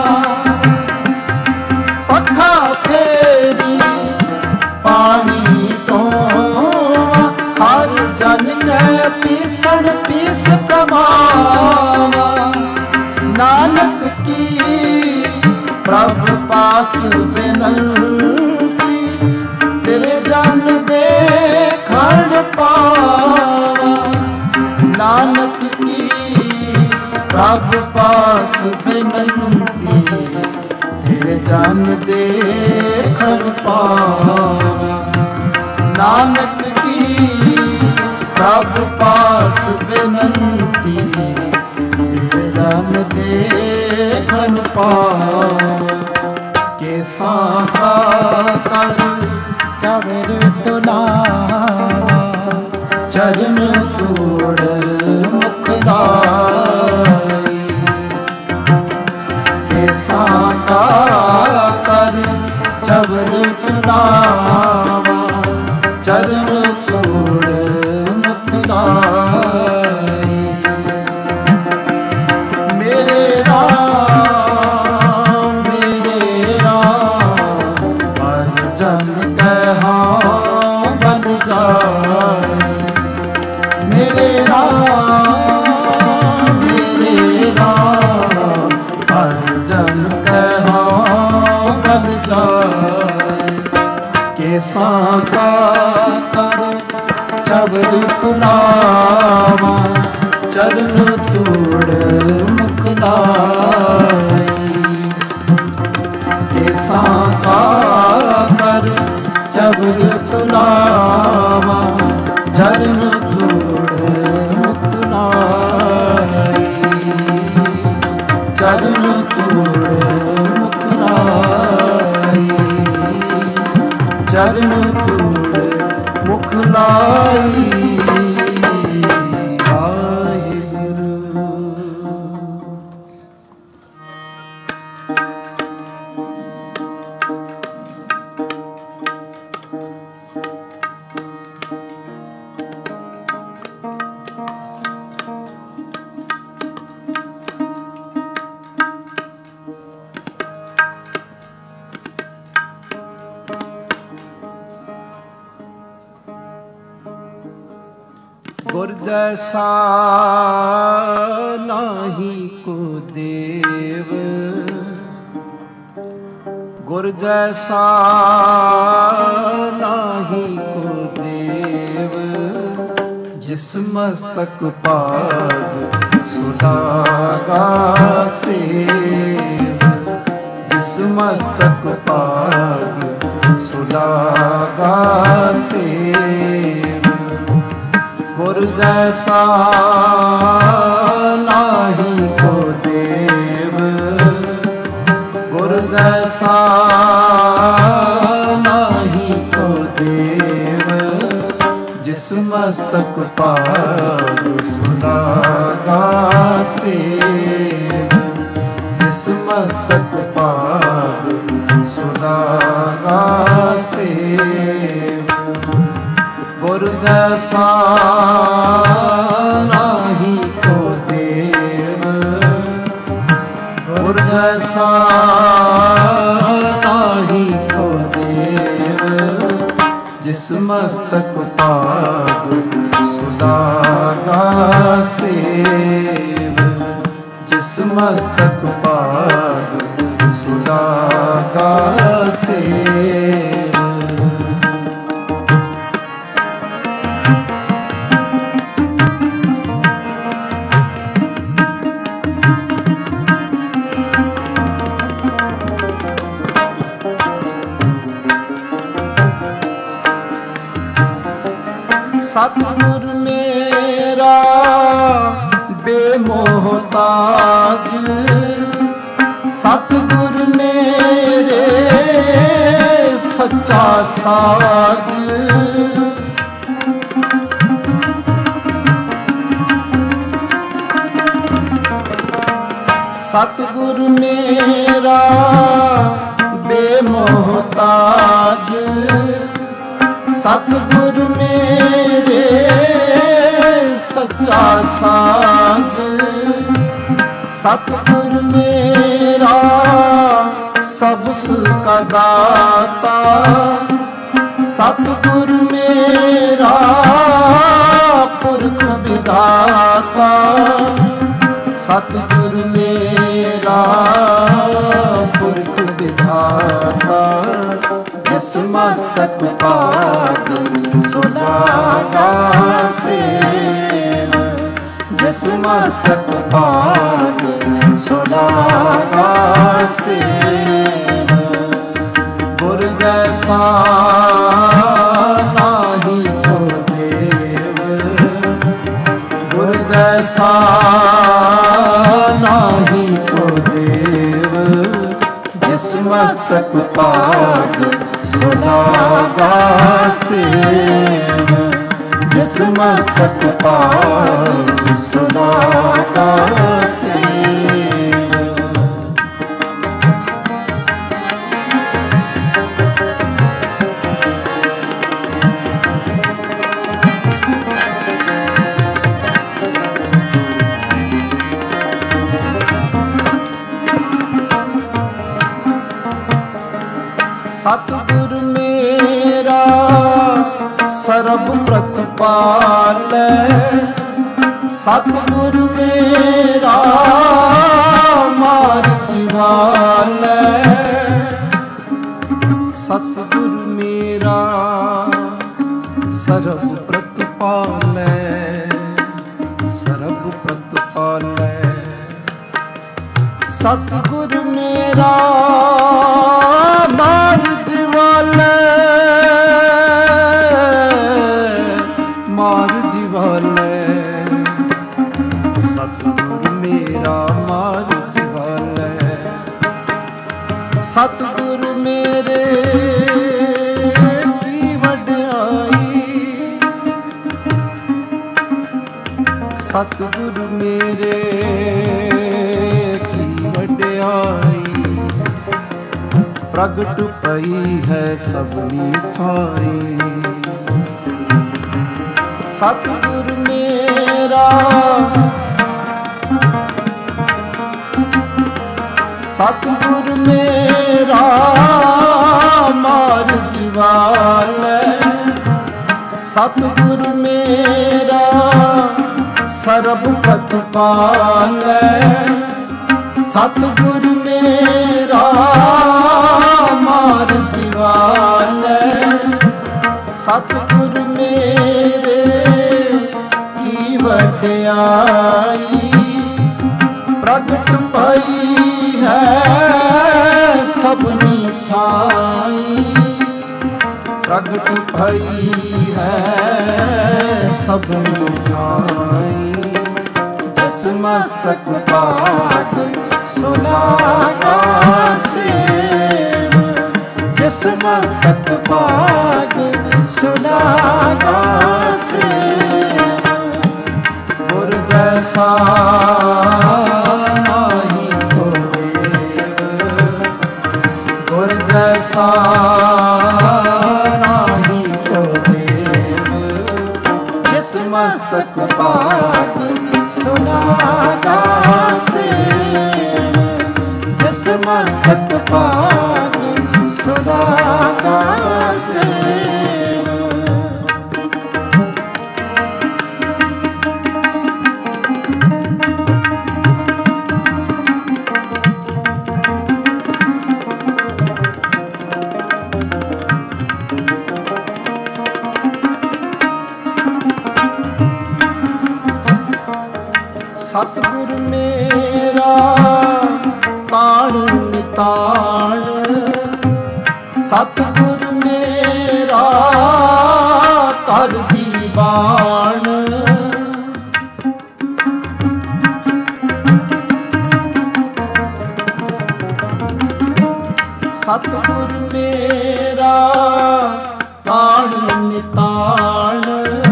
पखा फेरी पानी टोवा, हर जन कै पीसण पीस समावा। नानक की प्रभु पास बिनती, तेरे जन देखण पावा। नानक की प्रभु पास बिनती, तेरे जन देखण पावा। नानक की प्रभु पास बिनती, तेरे जन देखण पावा। के साका कर चवर तुलावा, चरण तोड़ मुख लाई। के साका कर चवर तुलावा, चरण तोड़ मुख लाई। मेरे राम हर जन कहा बन जाए। मेरे राम हर जन कहा बन जाए। के साका कर चवर तुलावा, चरण तोड़ मुख लाई। के साका कर चवर तुलावा, चरण तोड़ मुख लाई। चरण तोड़ मुख लाई, चरण तोड़ मुख लाई। गुर जैसा नाही को देव, गुर जैसा नाही को देव। जिस मस्तक पाग सुलागा सेव, जिस मस्तक पाग सुलागा सेव। गुर जैसा नाही को देव, गुर जैसा नाही को देव। जिस मस्तक पाग सुलागा सेव, जिस मस्तक पाग सुलागा सेव। गुर जैसा नाही को देव, गुर जैसा नाही को देव। जिस जिस मस्तक पाग सुदागा सेव, जिस मस्तक पाग सुदागा सेव। सतगुर मेरा बेमोहताज, सतगुर मेरे सच्चा साज। सतगुर मेरा बेमोहताज, सतगुर मेरे सच्चा साज। सतगुर मेरा सब सुख का दाता, सतगुर मेरा पुरख विधाता। सतगुर मेरा पुरख विधाता, जिस मस्तक पाग सुदागा सेव, जिस मस्तक पाग सुदागा सेव। गुर जैसा नाही को देव, गुर जैसा नाही को देव। जिस मस्तक पाग सुदागा सेव, जिस मस्तक पाग सुदागा सेव। सतगुर मेरा सर्ब प्रतिपाल, सतगुर मेरा मार जिवाल। सतगुर मेरा सर्ब प्रतिपाल, सर्ब प्रतिपाल। सतगुर मेरा मार जिवाल, मार जिवाल। सतगुर मेरा मार जिवाल। सतगुर मेरे की वड्याई, सतगुर मेरे की वड्याई। प्रगट पई है सबनी थाई, सतगुर मेरा, सतगुर मेरा मार जिवाल। सतगुर मेरा सर्ब प्रतिपाल, सतगुर मेरा मार जिवाल। सतगुर मेरे की वड्याई, प्रगट पई है सबनी थाई, प्रगट पई है सबनी थाई। जिस मस्तक पाग सुदागा सेव, जिस मस्तक पाग सुदागा सेव। गुर जैसा नाही को देव, गुर जैसा नाही को देव। जिस मस्तक पाग सुदागा सेव, जिस मस्तक पाग सुदागा सेव। ਸਤਿਗੁਰ ਮੇਰਾ ਤਾਣ ਨਿਤਾਣ, ਸਤਿਗੁਰ ਮੇਰਾ ਕਰ ਦੀਵਾਨ। ਸਤਿਗੁਰ ਮੇਰਾ ਤਾਣ ਨਿਤਾਣ,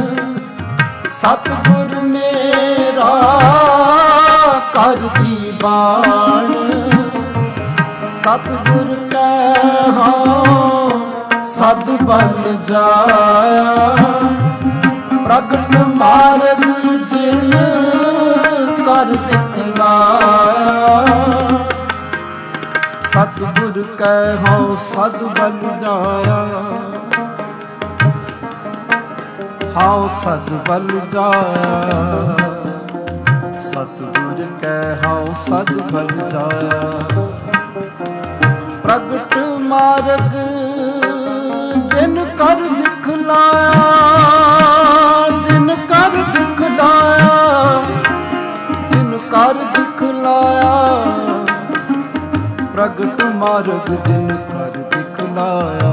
ਸਤਿਗੁਰ ਮੇਰਾ ਕਰ ਦੀਵਾਨ। ਸਤਿਗੁਰ ਕਹਾ ਸਦ ਬਲ ਜਾਇਆ, ਪ੍ਰਗਟ ਮਾਰਗ ਜਿਨ ਕਰ ਦਿਖਲਾਇਆ। ਸਤਿਗੁਰ ਕਹੋ ਸਦ ਬਲ ਜਾਇਆ, ਹਾਉ ਸਦ ਬਲ ਜਾਇਆ। ਸਤਿਗੁਰ ਕਹੋ ਸਦ ਬਲ ਜਾਇਆ, ਪ੍ਰਗਟ ਮਾਰਗ ਜਿਨ ਕਰ ਦਿਖਲਾਇਆ। ਜਿਨ ਕਰ ਦਿਖਲਾਇਆ, ਜਿਨ ਕਰ ਦਿਖਲਾਇਆ, ਪ੍ਰਗਟ ਮਾਰਗ ਜਿਨ ਕਰ ਦਿਖਲਾਇਆ।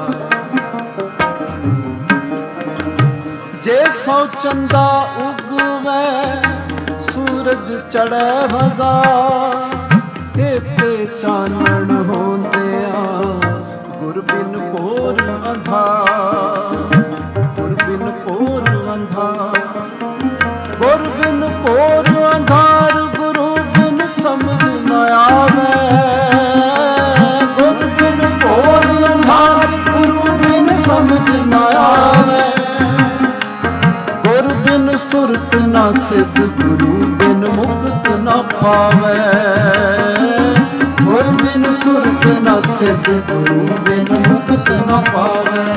ਜੇ ਸੋ ਚੰਦਾ ਉਗਵੈ ਸੂਰਜ ਚੜ੍ਹੈ ਹਜ਼ਾਰ, ਏਤੇ ਚਾਨਣ ਹੋਂਦਿਆਂ ਗੁਰ ਬਿਨ ਭੋਰ ਅੰਧਾਰ। ਗੁਰ ਬਿਨ ਭੋਰ ਅੰਧਾਰ, ਗੁਰ ਬਿਨ ਭੋਰ ਅੰਧਾਰ, ਗੁਰੂ ਬਿਨ ਸਮਝ ਨ ਆਵੈ। ਗੁਰ ਬਿਨ ਭੋਰ ਅੰਧਾਰ, ਗੁਰੂ ਬਿਨ ਸਮਝ ਨ ਆਵੈ। ਗੁਰ ਬਿਨ ਸੁਰਤ ਨ ਸਿਧ, ਗੁਰੂ ਬਿਨ ਮੁਕਤ ਨ ਪਾਵੈ। ਗੁਰ ਬਿਨ ਸੁਰਤ ਨ ਸਿਧ, ਗੁਰੂ ਬਿਨ ਮੁਕਤ ਨ ਪਾਵੈ।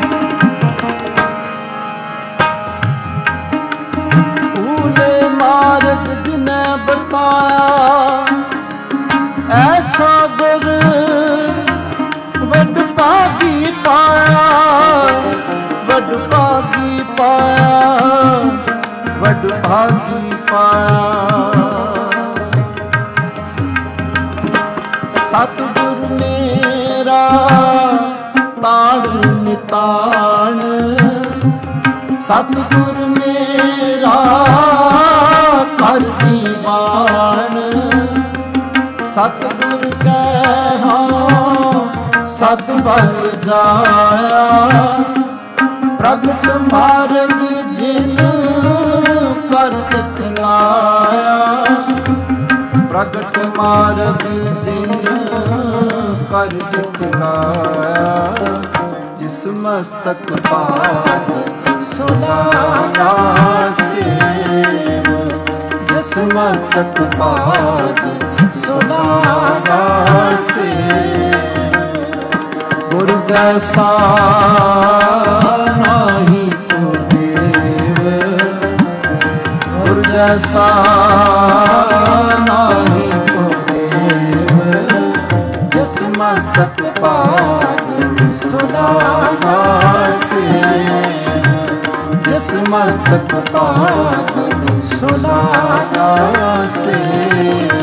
ਭੂਲੇ ਮਾਰਗ ਜਿਨੈ ਬਤਾਇਆ, ਐਸਾ ਗੁਰ ਵੱਡ ਭਾਗੀ ਪਾਇਆ। ਵੱਡ ਭਾਗੀ ਪਾਇਆ, ਵੱਡ ਭਾਗੀ ਪਾਇਆ। ਸਤਿਗੁਰ ਮੇਰਾ ਤਾਣ ਨਿਤਾਣ, ਸਤਿਗੁਰ ਮੇਰਾ ਕਰ ਦੀਵਾਨ। ਸਤਿਗੁਰ ਕਹਾ ਸਦ ਬਲ ਜਾਇਆ, ਪ੍ਰਗਟ ਮਾਰਗ ਜਿਨ ਕਰ ਦਿਖਲਾਇਆ। ਪ੍ਰਗਟ ਮਾਰਗ ਜਿਨ ਕਰ ਦਿਖਲਾਇਆ। ਜਿਸ ਮਸਤਕ ਪਾਦ ਸੁਨਾਨਾ ਸੇਵ, ਜਿਸ ਮਸਤਕ ਪਾਦ ਸੁਨਾਨਾ ਸੇਵ। ਗੁਰ ਜੈਸਾ ਨਾਹੀ ਕੋ ਦੇਵ, ਗੁਰ ਜੈਸਾ ਨਾਹੀ ਕੋ ਦੇਵ। ਜਿਸ ਮਸਤਕ ਪਾਦ ਸੁਨਾਨਾ ਸੇਵ, ਜਿਸ ਮਸਤਕ ਪਾਦ ਸੁਨਾਨਾ ਸੇਵ।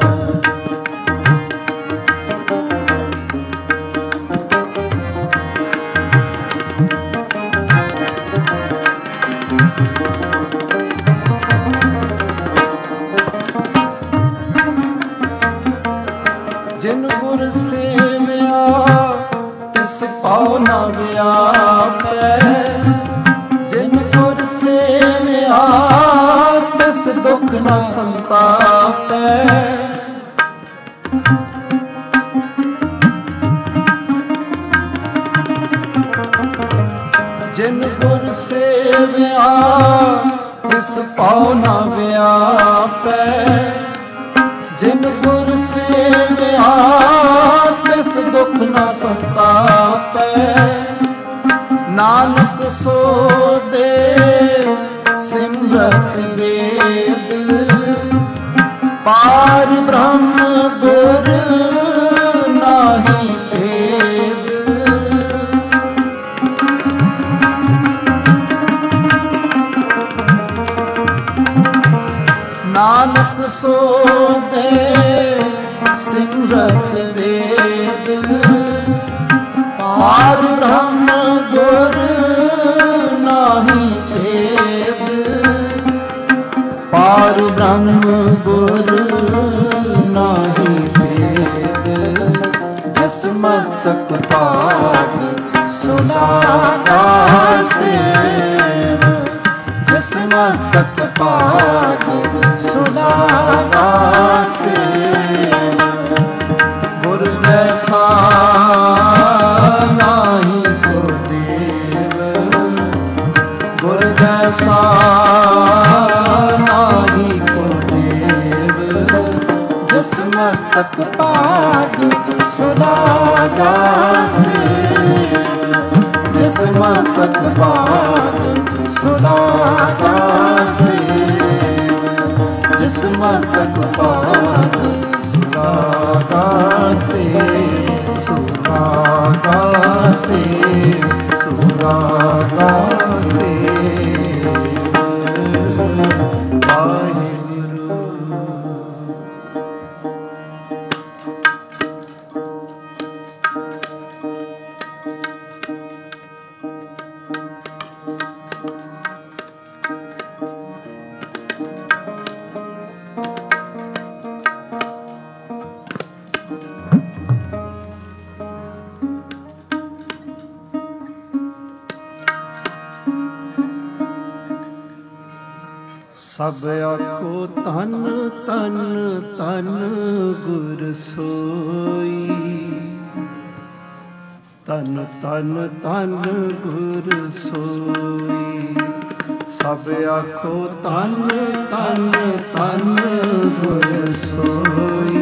ਜਿਨ ਗੁਰ ਸੇਵਿਆ ਤਿਸ ਪਾਉ ਨ ਵਿਆਪੈ। ਜਿਨ ਗੁਰ ਸੇਵਿਆ ਤਿਸ ਦੁਖ ਨ ਸੰਤਾਪੈ। ਜਿਨ ਗੁਰ ਸੇਵਿਆ ਤਿਸ ਪਾਉ ਨ ਵਿਆਪੈ। ਜਿਨ ਗੁਰ ਸੇਵਿਆ ਤਿਸ ਦੁਖ ਨ ਸੰਤਾਪੈ। ਨਾਨਕ ਸੋ ਦੇ ਸਿਮਰਤ ਵੇਦ, ਪਾਰ ਬ੍ਰਹਮ ਗੁਰ ਨਾਹੀ ਭੇਦ। ਨਾਨਕ ਸੋ ਦੇ ਸਿਮਰਤ ਵੇਦ ਪਾਰ ਬ੍ਰਹਮ ਗੁਰ ਨਾਹੀ ਭੇਦ ਪਾਰ ਬ੍ਰਹਮ ਗੁਰ ਨਾਹੀ ਭੇਦ ਜਿਸ ਮਸਤਕ ਪਾਗ ਸੁਲਾਗਾ ਸੇਵ ਜਿਸ ਮਸਤਕ ਪਾਗ ਸੁਲਾਗਾ ਸੇਵ ਗੁਰ ਜੈਸਾ ਨਾਹੀ ਕੋ ਦੇਵ ਗੁਰ ਜੈਸਾ ਨਾਹੀ ਕੋ ਦੇਵ ਜਿਸ ਮਸਤਕ ਪਾਗ ਸੁਲਾਗਾ ਸੇਵ ਜਿਸ ਮਸਤਕ ਪਾਗ ਸੁਲਾਗਾ ਸੇਵ ਜਿਸ ਮਸਤਕ ਪਾਗ ਸੁਲਾਗਾ ਸੇਵ ਸੁਲਾਗਾ ਸੇਵ ਸੁਲਾਗਾ ਸੇਵ ਵਾਹਿਗੁਰੂ। ਸਭ ਆਖੋ ਤਨ ਤਨ ਤਨ ਗੁਰ ਸੋਈ ਤਨ ਤਨ ਤਨ ਗੁਰ ਸੋਈ ਸਭ ਆਖੋ ਤਨ ਤਨ ਤਨ ਗੁਰ ਸੋਈ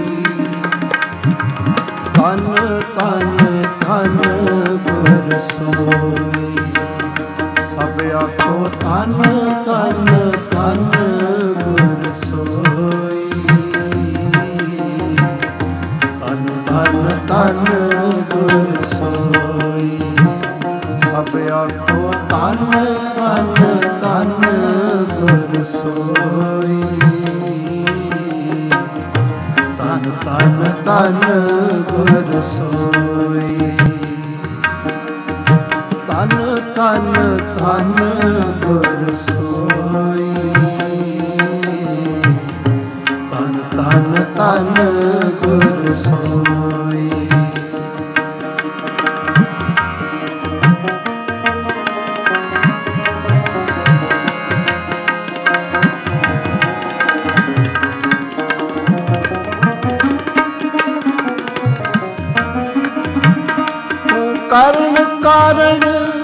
ਤਨ ਤਨ ਤਨ ਗੁਰ ਸੋਈ ਸਭ ਆਖੋ ਤਨ ਤਨ ਤਨ ਗੁਰ ਸੋਈ ਤਨ ਤਨ ਤਨ ਗੁਰ ਸੋਈ ਸਭ ਆਖੋ ਤਨ ਤਨ ਤਨ ਗੁਰ ਸੋਈ ਤਨ ਤਨ ਤਨ ਗੁਰ ਸੋਈ ਤਨ ਤਨ ਤਨ ਗੁਰ ਸੋਈ ਤਨ ਤਨ ਤਨ ਗੁਰ ਸੋਈ ਕਰਨ ਕਾਰਨ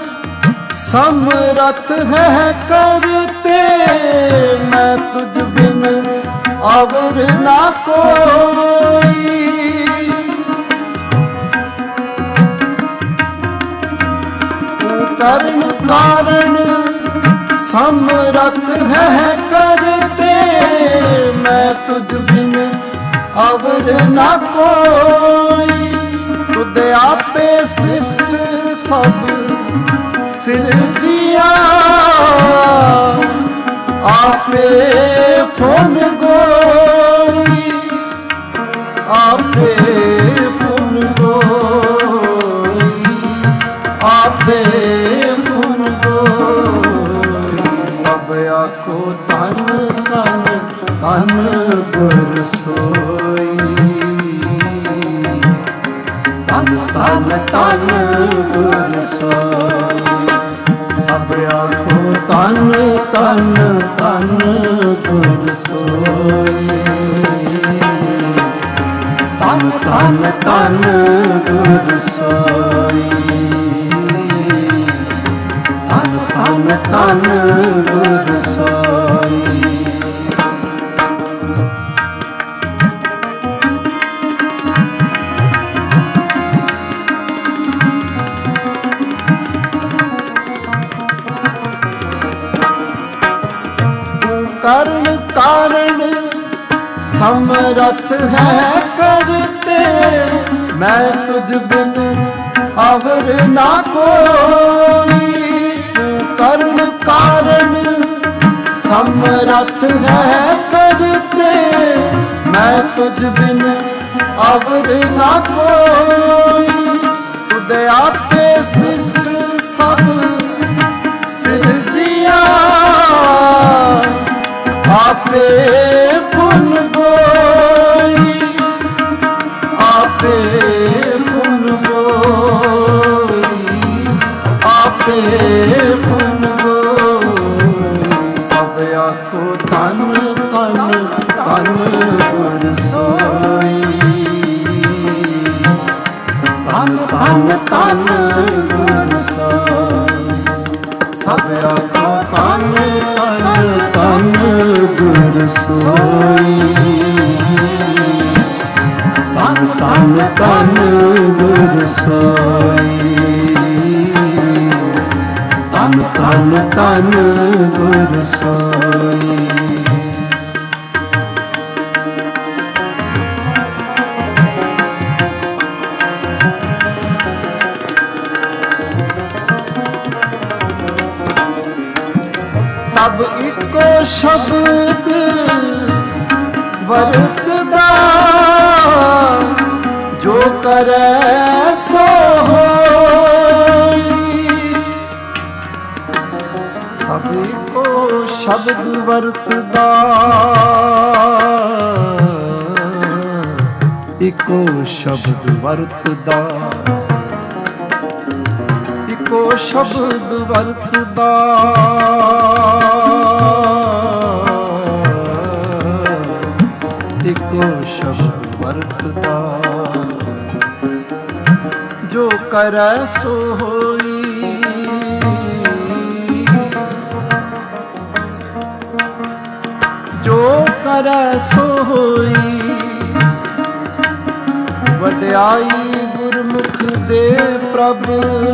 ਸਮਰਥ ਹੈ ਕਰਤੇ ਮੈਂ ਤੁਝ ਬਿਨ ਅਵਰ ਨਾ ਕੋਈ ਕਰਨ ਕਾਰਨ ਸਮਰਥ ਹੈ ਕਰਤੇ ਮੈਂ ਤੁਝ ਬਿਨ ਅਵਰ ਨਾ ਕੋਈ ਤੁਧ ਆਪੇ ਸ੍ਰਿਸ਼ਟ ਸਭ ਸਿਰਜਿਆ ਆਪੇ ਫੁਨ ਗੋਈ ਆਪੇ ਫੁਨ ਗੋਈ ਆਪੇ ਫੁਨ ਗੋਈ ਸਭ ਆਖੋ ਤਨ ਤਨ ਤਨ ਗੁਰ ਸੋਈ ਤਨ ਤਨ ਤਨ ਗੁਰ ਸੋਈ ਸਭ ਆਖੋ ਤਨ ਤਨ ਤਨ ਗੁਰ ਸੋਈ ਤਨ ਤਨ ਤਨ ਗੁਰ ਸੋਈ ਤਨ ਤਨ ਤਨ ਗੁਰ ਸੋਈ ਕਰਨ ਕਾਰਨ ਸਮਰਥ ਹੈ ਕਰਤੇ ਮੈਂ ਤੁਝ ਬਿਨ ਅਵਰ ਨਾ ਕੋਈ ਕਰਨ ਕਾਰਨ ਸਮਰਥ ਹੈ ਕਰਤੇ तुझ बिन अवर ना कोई, तुद आपे सृष्ट सब सिरजिया, आपे पुन बोई, आपे पुन बोई, आपे पुन बोई। सब आखो धन धन धन गुर सोई, धन धन धन गुर सोई। सब आखो धन धन धन गुर सोई, धन धन धन गुर सोई, धन धन धन गुर सोई। सब इको शब्द वरतदा, जो करे सो होई। सब इको शब्द वरतदा, इको शब्द वरतदा, इको शब्द वरतदा। इको शब्द वरतदा, जो करे सो होई। जो करे सो होई, वड्याई गुरमुख दे प्रभ।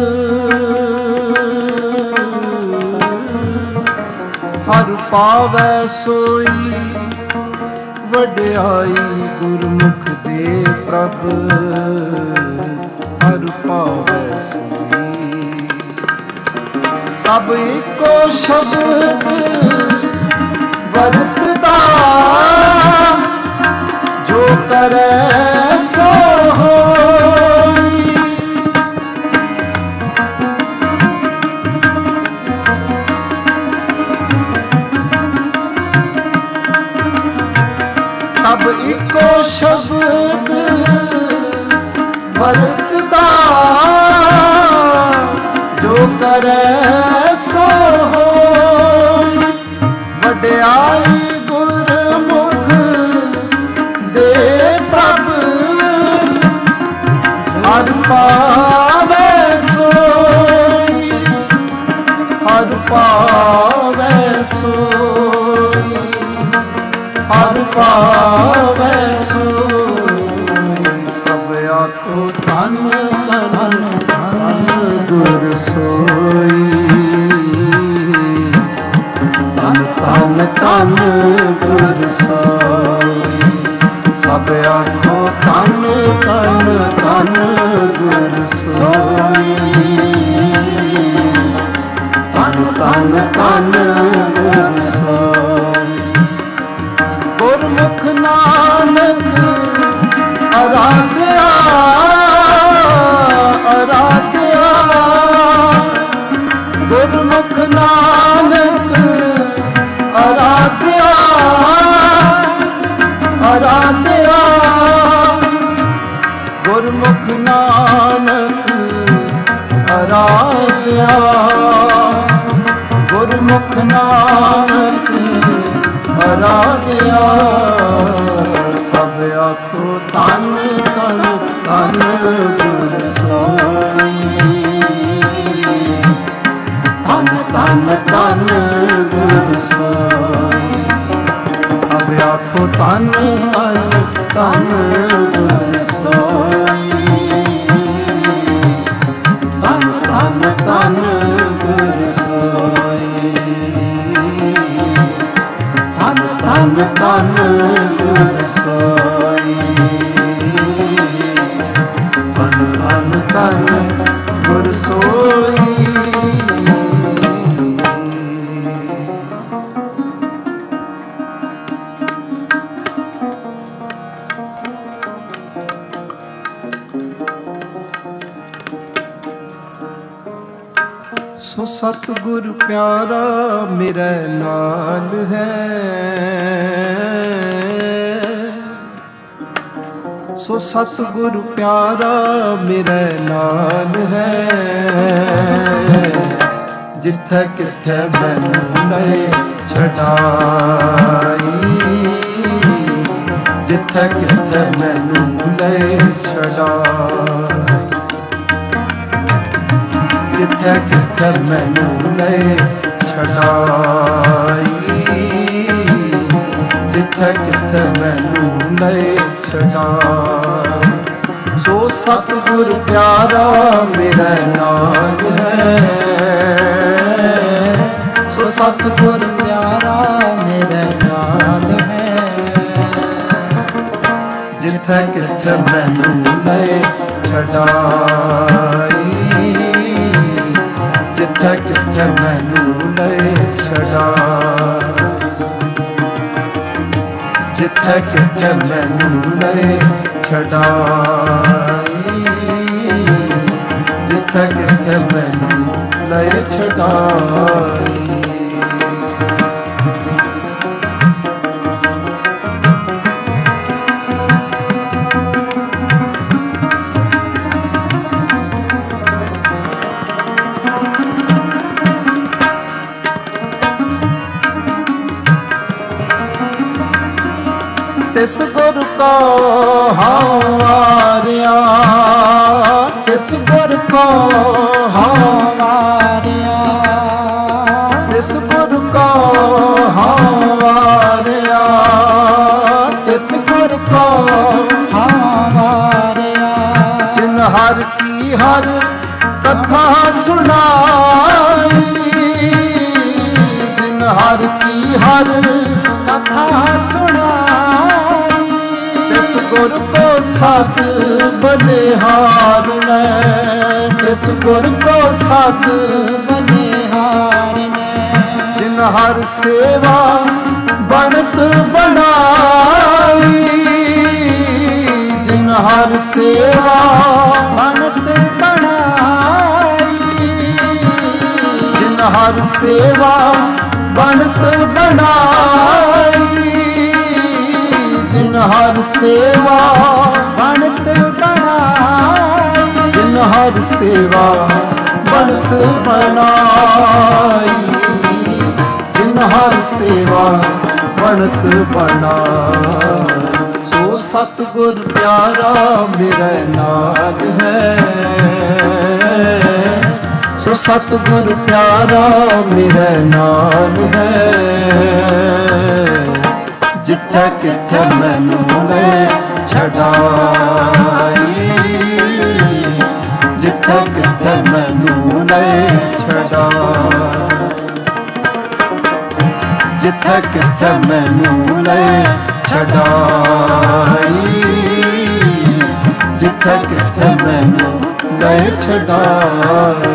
हर पावै सोई, वड्याई गुरमुख दे प्रभ। हर पावै सोई, सब इको शब्द वरतदा, जो करे सो होई। सब इको शब्द वरतदा, जो करे सो होई। वड्याई गुरमुख दे प्रभ। हर पावै सोई, हर पावै सोई, हर पावै सोई। सब आखो धन धन धन गुर सोई, धन धन धन गुर सोई। सब आखो धन धन धन गुर सोई, धन धन धन गुर सोई। गुरमुख नानक आराध्या, आराध्या। गुरमुख नानक आराध्या, आराध्या। गुरमुख नानक आराध्या, गुरमुख नानक आराध्या। सब आखो धन धन धन गुर सोई, धन धन धन गुर सोई। सब आखो धन धन धन गुर सोई, धन धन धन गुर सोई, धन धन धन गुर सोई, धन धन धन गुर सोई। ਸੋ ਸਤਿਗੁਰ ਪਿਆਰਾ ਮੇਰੇ ਨਾਲ ਹੈ, ਸੋ ਸਤਿਗੁਰ ਪਿਆਰਾ ਮੇਰੇ ਨਾਲ ਹੈ। ਜਿੱਥੇ ਕਿੱਥੇ ਮੈਨੂੰ ਲੈ ਛਡਾਈ, ਜਿੱਥੇ ਕਿੱਥੇ ਮੈਨੂੰ ਲੈ ਛਡਾਈ, ਜਿੱਥੇ ਕਿੱਥੇ ਮੈਨੂੰ ਲੈ ਛਡਾਈ, ਜਿੱਥੇ ਕਿੱਥੇ ਮੈਨੂੰ ਲੈ ਛਡਾਈ। ਸੋ ਸਤਿਗੁਰ ਪਿਆਰਾ ਮੇਰੇ ਨਾਲ ਹੈ, ਸੋ ਸਤਿਗੁਰ ਪਿਆਰਾ ਮੇਰੇ ਨਾਲ ਹੈ। ਜਿੱਥੇ ਕਿੱਥੇ ਮੈਨੂੰ ਲੈ ਛਡਾਈ, ਜਿੱਥੇ ਕਿੱਥੇ ਮੈਨੂੰ ਲੈ ਛਡਾਈ, ਜਿੱਥੇ ਕਿੱਥੇ ਮੈਨੂੰ ਲੈ ਛਡਾਈ, ਜਿੱਥੇ ਕਿੱਥੇ ਮੈਨੂੰ ਲੈ ਛਡਾਈ। ਤਿਸ ਗੁਰ ਕੋ ਹਉ ਵਾਰਿਆ, ਤਿਸ ਗੁਰ ਕੋ ਹਉ ਵਾਰਿਆ, ਤਿਸ ਗੁਰ ਕੋ ਹਉ ਵਾਰਿਆ, ਤਿਸ ਗੁਰ ਕੋ ਹਉ ਵਾਰਿਆ। ਜਿਨ ਹਰ ਕੀ ਹਰ ਕਥਾ ਸੁਣਾਈ, ਜਿਨ ਹਰ ਕੀ ਹਰ ਕਥਾ ਸੁਣਾਈ। ਤਿਸ ਗੁਰ ਕੋ ਸਤ ਬਲਿਹਾਰੁ, ਤਿਸ ਗੁਰ ਕੋ ਸਤ ਬਲਿਹਾਰੁ। ਜਿਨ ਹਰ ਸੇਵਾ ਬਣਤ ਬਣਾਈ, ਜਿਨ ਹਰ ਸੇਵਾ ਬਣਤ ਬਣਾਈ, ਜਿਨ ਹਰ ਸੇਵਾ ਬਣਤ ਬਣਾਈ, ਜਿਨ ਹਰ ਸੇਵਾ ਬਣਤ ਬਣਾਈ, ਜਿਨ ਹਰ ਸੇਵਾ ਬਣਤ ਬਣਾਈ, ਜਿਨ ਹਰ ਸੇਵਾ ਬਣਤ ਬਣਾਈ। ਸੋ ਸਤਿਗੁਰ ਪਿਆਰਾ ਮੇਰੇ ਨਾਲ ਹੈ, ਸੋ ਸਤਿਗੁਰ ਪਿਆਰਾ ਮੇਰੇ ਨਾਲ ਹੈ। ਜਿੱਥੇ ਕਿੱਥੇ ਮੈਨੂੰ ਲੈ ਛਡਾਈ, ਜਿੱਥੇ ਕਿੱਥੇ ਮੈਨੂੰ ਲੈ ਛਡਾਈ, ਜਿੱਥੇ ਕਿੱਥੇ ਮੈਨੂੰ ਲੈ ਛਡਾਈ, ਜਿੱਥੇ ਕਿੱਥੇ ਮੈਨੂੰ ਲੈ ਛਡਾਈ।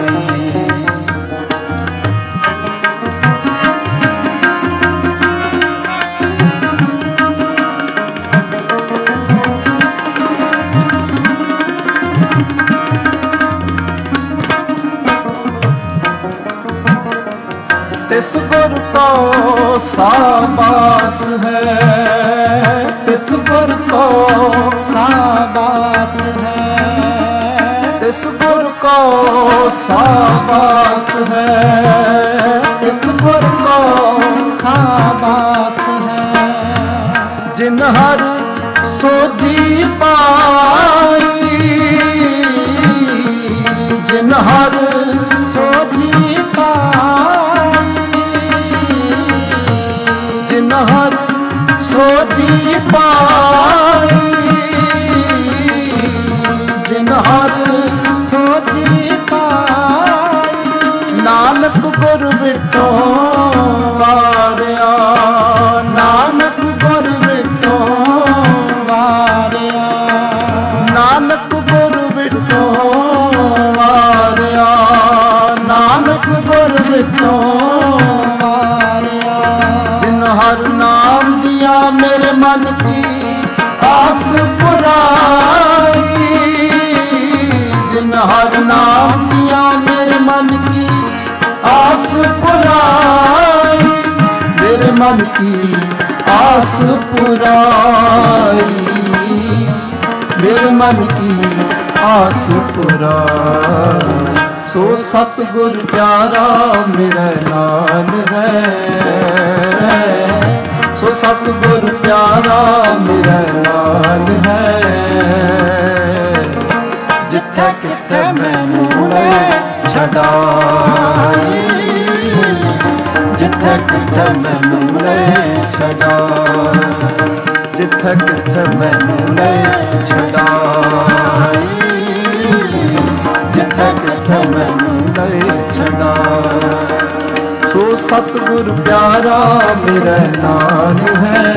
ਤਿਸ ਗੁਰ ਕੋ ਸਾਬਾਸ ਹੈ, ਤਿਸ ਗੁਰ ਕੋ ਸਾਬਾਸ ਹੈ, ਤਿਸ ਗੁਰ ਕੋ ਸਾਬਾਸ ਹੈ, ਤਿਸ ਗੁਰ ਕੋ ਸਾਬਾਸ ਹੈ। ਜਿਨ ਹਰ ਸੋਝੀ ਪਾਈ, ਜਿਨ ਹਰ ਸੋਝੀ ਪਾਈ, ਜਿਨ ਹਰ ਸੋਝੀ ਪਾਈ, ਜਿਨ ਹਰ ਸੋਝੀ ਪਾਈ। ਨਾਨਕ ਗੁਰ ਵਿਟੋ ਵਾਰਿਆ, ਨਾਨਕ ਗੁਰ ਵਿਟੋ ਵਾਰਿਆ, ਨਾਨਕ ਗੁਰ ਵਿਟੋ ਵਾਰਿਆ, ਨਾਨਕ ਗੁਰ ਵਿਟੋ ਵਾਰਿਆ। ਜਿਨ ਹਰ ਨਾਮ ਦਿਆ ਮੇਰੇ ਮਨ ਕੀ ਆਸ ਪੁਰਾਈ, ਜਿਨ ਹਰ ਨਾਮ ਦਿਆ ਮੇਰੇ ਮਨ ਕੀ पुराई, मेरे मन की आस पुराई, मेरे मन की आस पुराई। सो सतगुर प्यारा मेरे नाल है, सो सतगुर प्यारा मेरे नाल है। जिथे किथे मैनू ले छड़ाई, जिथे किथे मैनू ले छड़ाई, जिथे किथे मैनू ले छड़ाई, जिथे किथे मैनू ले छड़ाई। सो सतगुर प्यारा मेरे नाल है,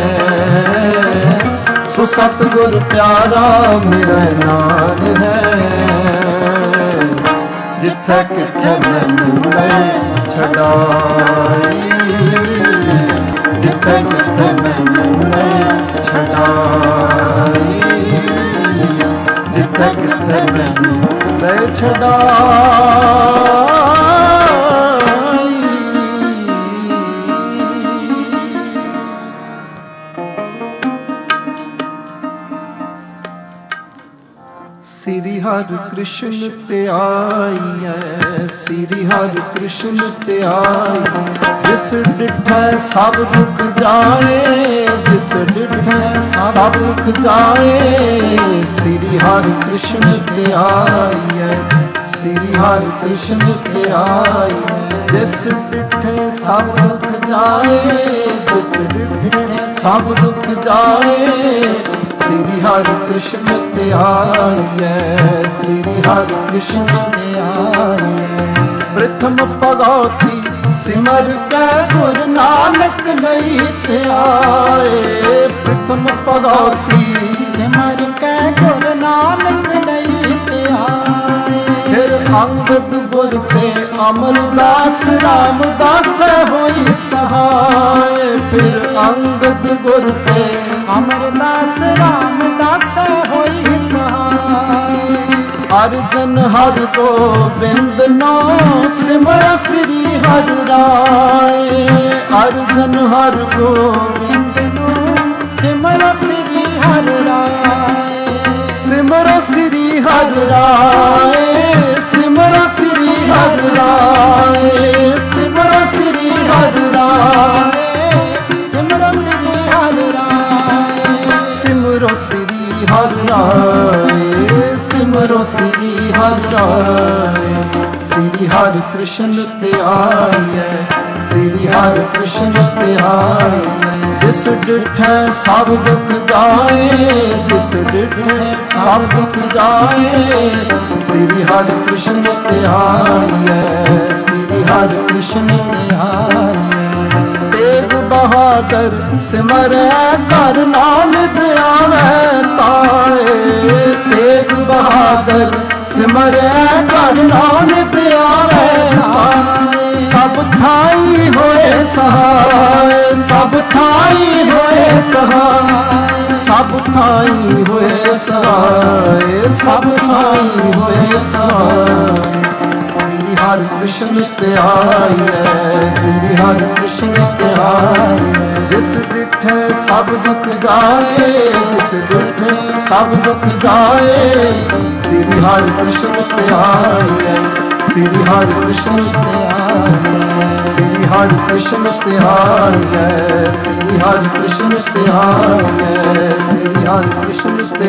सो सतगुर प्यारा मेरे नाल है। जिथे किथे मैनू ले छड़ाई, जिथे किथे मैनू ले छड़ाई, जिथे किथे मैनू ले छड़ाई। श्री हरि कृष्ण ते आईए, श्री हरि कृष्ण ते आई। जिस डिठै सब दुख जाए, जिस डिठै सब दुख जाए। श्री हरि कृष्ण ते आईए, श्री हरि कृष्ण ते आई। जिस डिठै सब दुख जाए, जिस डिठै सब दुख जाए। श्री हरि कृष्ण ते आईए, श्री हरि कृष्ण ते आईए। प्रथम पगौती सिमर के गुर नानक लई ते आए। प्रथम पगौती सिमर के गुर नानक लई ते आए। फिर अंगद गुर ते अमरदास रामदास होई सहाय। फिर अंगद गुर ते अमरदास रामदास होई सहाय। अर्जन हर गोबिंद नो सिमर श्री हरि राय। अर्जन हर गोबिंद नो सिमर श्री हरि राय। सिमर श्री हरि राय, सिमर श्री हरि राय, सिमर श्री हरि राय, सिमर श्री हरि राय। सिमरो श्री हरि राय, सिमरो श्री हरि राय। श्री हरि कृष्ण ते आईए, श्री हरि कृष्ण ते आईए। जिस डिठै सब दुख जाए, जिस डिठै सब दुख जाए। श्री हरि कृष्ण ते आईए, श्री हरि कृष्ण ते आईए। तेग बहादुर सिमरै कर नानक आवे ताए। तेग बहादुर सिमरै कर नानक आवे ताए। सब थाई होए सहाय, सब थाई होए सहाय। सब थाई होए सहाय, सब थाई होए सहाय। श्री हरि कृष्ण ते आईए, श्री हरि कृष्ण ते आईए। जिस डिठै सब दुख जाए, जिस डिठै सब दुख जाए। श्री हरि कृष्ण ते आईए, श्री हरि कृष्ण ते आईए। श्री हरि कृष्ण ते आईए, श्री हरि कृष्ण ते आईए, श्री हरि कृष्ण ते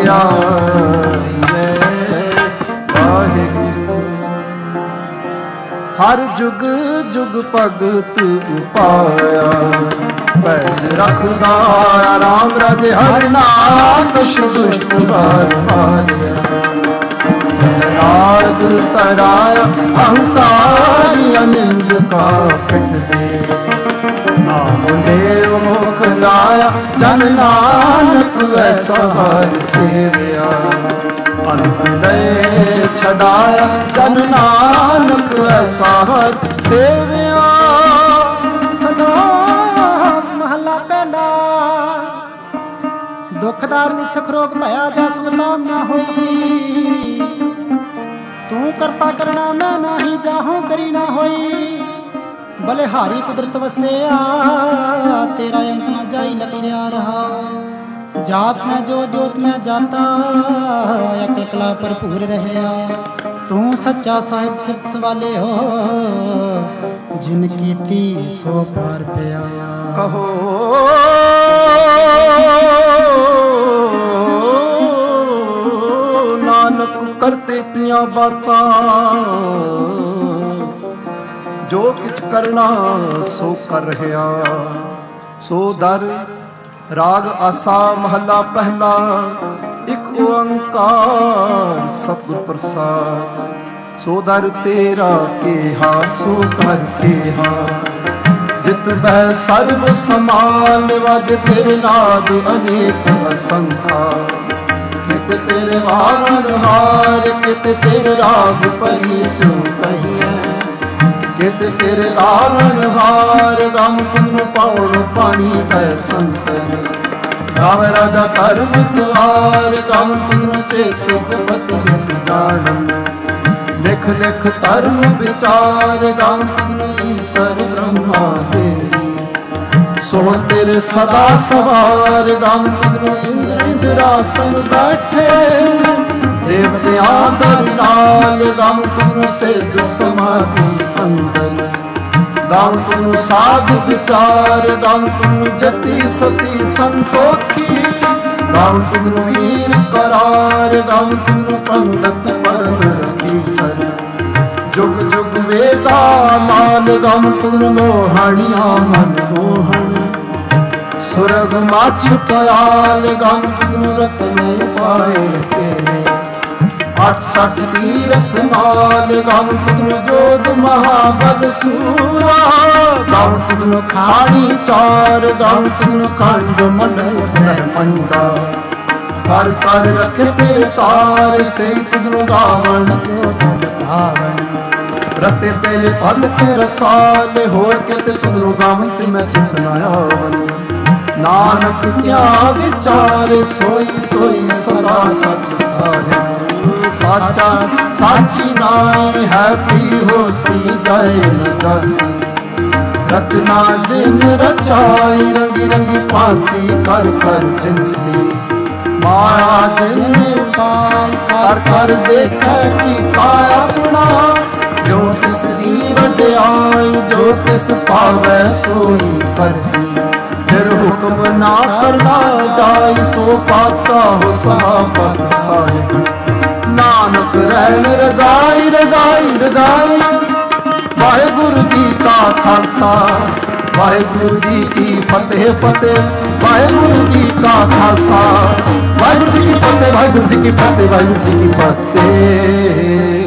आईए। वाहिगुरु हर जुग जुग भगत पाया। पैर रखदा राम राजे हरि नाम। दुष्ट दुष्ट बार मारिया। नारद तराया अहंकार अनिंद का पिट दे। नाम देव मुख लाया जन नानक ऐसा हर सेविया। अनक लय छड़ाया जन नानक ऐसा हर सेविया। सदा महला पहला दुखदार सुख रोग भया जस बताओ ना होई। तू करता करना मैं नाही जाहूं करी ना होई। ਬਲਿਹਾਰੀ ਕੁਦਰਤ ਵਸਿਆ ਤੇਰਾ ਅੰਤ ਨਾ ਜਾਈ ਲਖਿਆ ਰਹਾ। ਜਾਤ ਮੈਂ ਜੋ ਜੋਤ ਮੈਂ ਜਾਤਾ ਅਕਲ ਕਲਾ ਭਰਪੂਰ ਰਹਿਆ। ਤੂੰ ਸੱਚਾ ਸਾਹਿਬ ਸਿਫਤ ਸਵਾਲੇ ਹੋ ਜਿਨ ਕੀਤੀ ਸੋ ਪਾਰ ਪਿਆ। ਕਹੋ ਨਾਨਕ ਕਰਤੇ ਤੀਆਂ ਬਾਤਾਂ ਜੋ ਕਿਛ ਕਰਨਾ ਸੋ ਕਰ ਰਿਹਾ। ਸੋ ਦਰ ਰਾਗ ਆਸਾ ਮਹੱਲਾ ਪਹਿਲਾ। ਇੱਕ ਓੰਕਾਰ ਸਤਿਗੁਰ ਪ੍ਰਸਾਦ। ਸੋ ਦਰ ਤੇਰਾ ਕੇਹਾ ਸੋ ਕਰ ਕੇਹਾ। ਜਿਤ ਬਹਿ ਸਰਬ ਸਮਾਨ ਵਜ ਤੇਰੇ ਨਾਦ ਅਨੇਕ ਅਸੰਖਾ। ਕਿਤ ਤੇਰੇ ਵਾਰਨ ਹਾਰ ਕਿਤ ਤੇਰੇ ਰਾਗ ਪਰੀ ਸੋ ਕਹੀਐ। ਕਿਤ ਤੇਰੇ ਲਾਵਣ ਹਾਰ ਗਮ ਤੁਮ ਪਾਉਣ ਪਾਣੀ ਕੈ ਸੰਸਤਨ। ਰਾਮ ਰਾਜਾ ਕਰਮ ਤੁਆਰ ਗਮ ਤੁਮ ਚੇਤ ਪਤ ਜਾਣਨ। ਲਿਖ ਲਿਖ ਧਰਮ ਵਿਚਾਰ ਗਮ ਤੁਮ ਈਸਰ ਬ੍ਰਹਮਾ ਦੇਵੀ। ਸੋ ਤੇਰੇ ਸਦਾ ਸਵਾਰ ਗਮ ਤੁਮ ਇੰਦਰ ਇੰਦਰਾਸਨ ਬੈਠੇ। ਦੇਵਤਿਆਂ ਦਰ ਨਾਲ ਗਮ ਤੁਮ ਸਿਧ ਸਮਾਧੀ ਅੰਦਰ। ਗਮ ਤੁਮ ਸਾਧ ਵਿਚਾਰ ਗਮ ਤੁਮ ਜਤੀ ਸਤੀ ਸੰਤੋਖੀ। ਗਮ ਤੁਮ ਵੀਰ ਕਰਾਰ ਗਮ ਤੁਮ ਪੰਡਤ ਪੜਨ ਰਖੀਸਰ। ਜੁਗ ਜੁਗ ਵੇਦਾ ਮਾਲ ਗਮ ਤੁਮ ਮੋਹਣੀਆਂ ਮਨ ਮੋਹਣ। ਸੁਰਗ ਮਾਛ ਪਿਆਲ ਗਮ ਤੁਮ ਰਤਨ ਪਾਏ ਤੇਰੇ। 68 ਤੀਰਥ ਨਾਲ ਗਮ ਤੁਮ ਜੋਧ ਮਹਾਬਲ ਸੂਰਾ। ਗਮ ਤੁਮ ਖਾਣੀ ਚਾਰ ਗਮ ਤੁਮ ਖੰਡ ਮੰਡਲ ਬ੍ਰਹਮੰਡਾ। ਕਰ ਕਰ ਰਖੇ ਤੇਰੇ ਤਾਰ ਸੇ ਤੁਮ ਗਾਵਣ ਜੋ ਤੁਮ ਧਾਵਣ। ਰਤੇ ਤੇਰੇ ਭਗਤ ਰਸਾਲ ਹੋਰ ਕਿਤੇ ਤੁਮ ਗਾਵਣ ਸੇ ਮੈਂ ਚਿਤ ਨਾ ਆਵਨ। ਨਾਨਕ ਕਿਆ ਵਿਚਾਰ ਸੋਈ ਸੋਈ ਸਦਾ ਸਚ ਸਾਹਿਬ। ਸਾਚਾ ਸਾਚੀ ਨਾਈ ਹੈ ਪੀ ਹੋਸੀ ਜਾਏ ਨ ਜਾਸੀ। ਰਚਨਾ ਜਿਨ ਰਚਾਈ ਰੰਗੀ ਰੰਗੀ ਭਾਂਤੀ ਕਰ ਕਰ ਜਿਨਸੀ। ਮਾਇਆ ਜਿਨ ਪਾਈ ਕਰ ਕਰ ਦੇਖੈ ਕੀ ਕਾਇਆ ਆਪਣਾ। ਜੋ ਤਿਸ ਦੀ ਵਡਿਆਈ ਜੋ ਤਿਸ ਪਾਵੈ ਸੋਈ ਕਰਸੀ। ਫਿਰ ਹੁਕਮ ਨਾ ਕਰਨਾ ਜਾਈ ਸੋ ਪਾਤਸ਼ਾਹ ਸਭਾਪਤ ਸਾਹਿਬ। ਨਾਨਕ ਰਹਿਣ ਰਜ਼ਾਈ ਰਜ਼ਾਈ ਰਜ਼ਾਈ। ਵਾਹਿਗੁਰੂ ਜੀ ਕਾ ਖਾਲਸਾ ਵਾਹਿਗੁਰੂ ਜੀ ਕੀ ਫਤਿਹ ਫਤਿਹ। ਵਾਹਿਗੁਰੂ ਜੀ ਕਾ ਖਾਲਸਾ ਵਾਹਿਗੁਰੂ ਜੀ ਕੀ ਫਤਿਹ ਵਾਹਿਗੁਰੂ ਜੀ ਕੀ ਫਤਿਹ ਵਾਹਿਗੁਰੂ ਜੀ ਕੀ ਫਤਿਹ।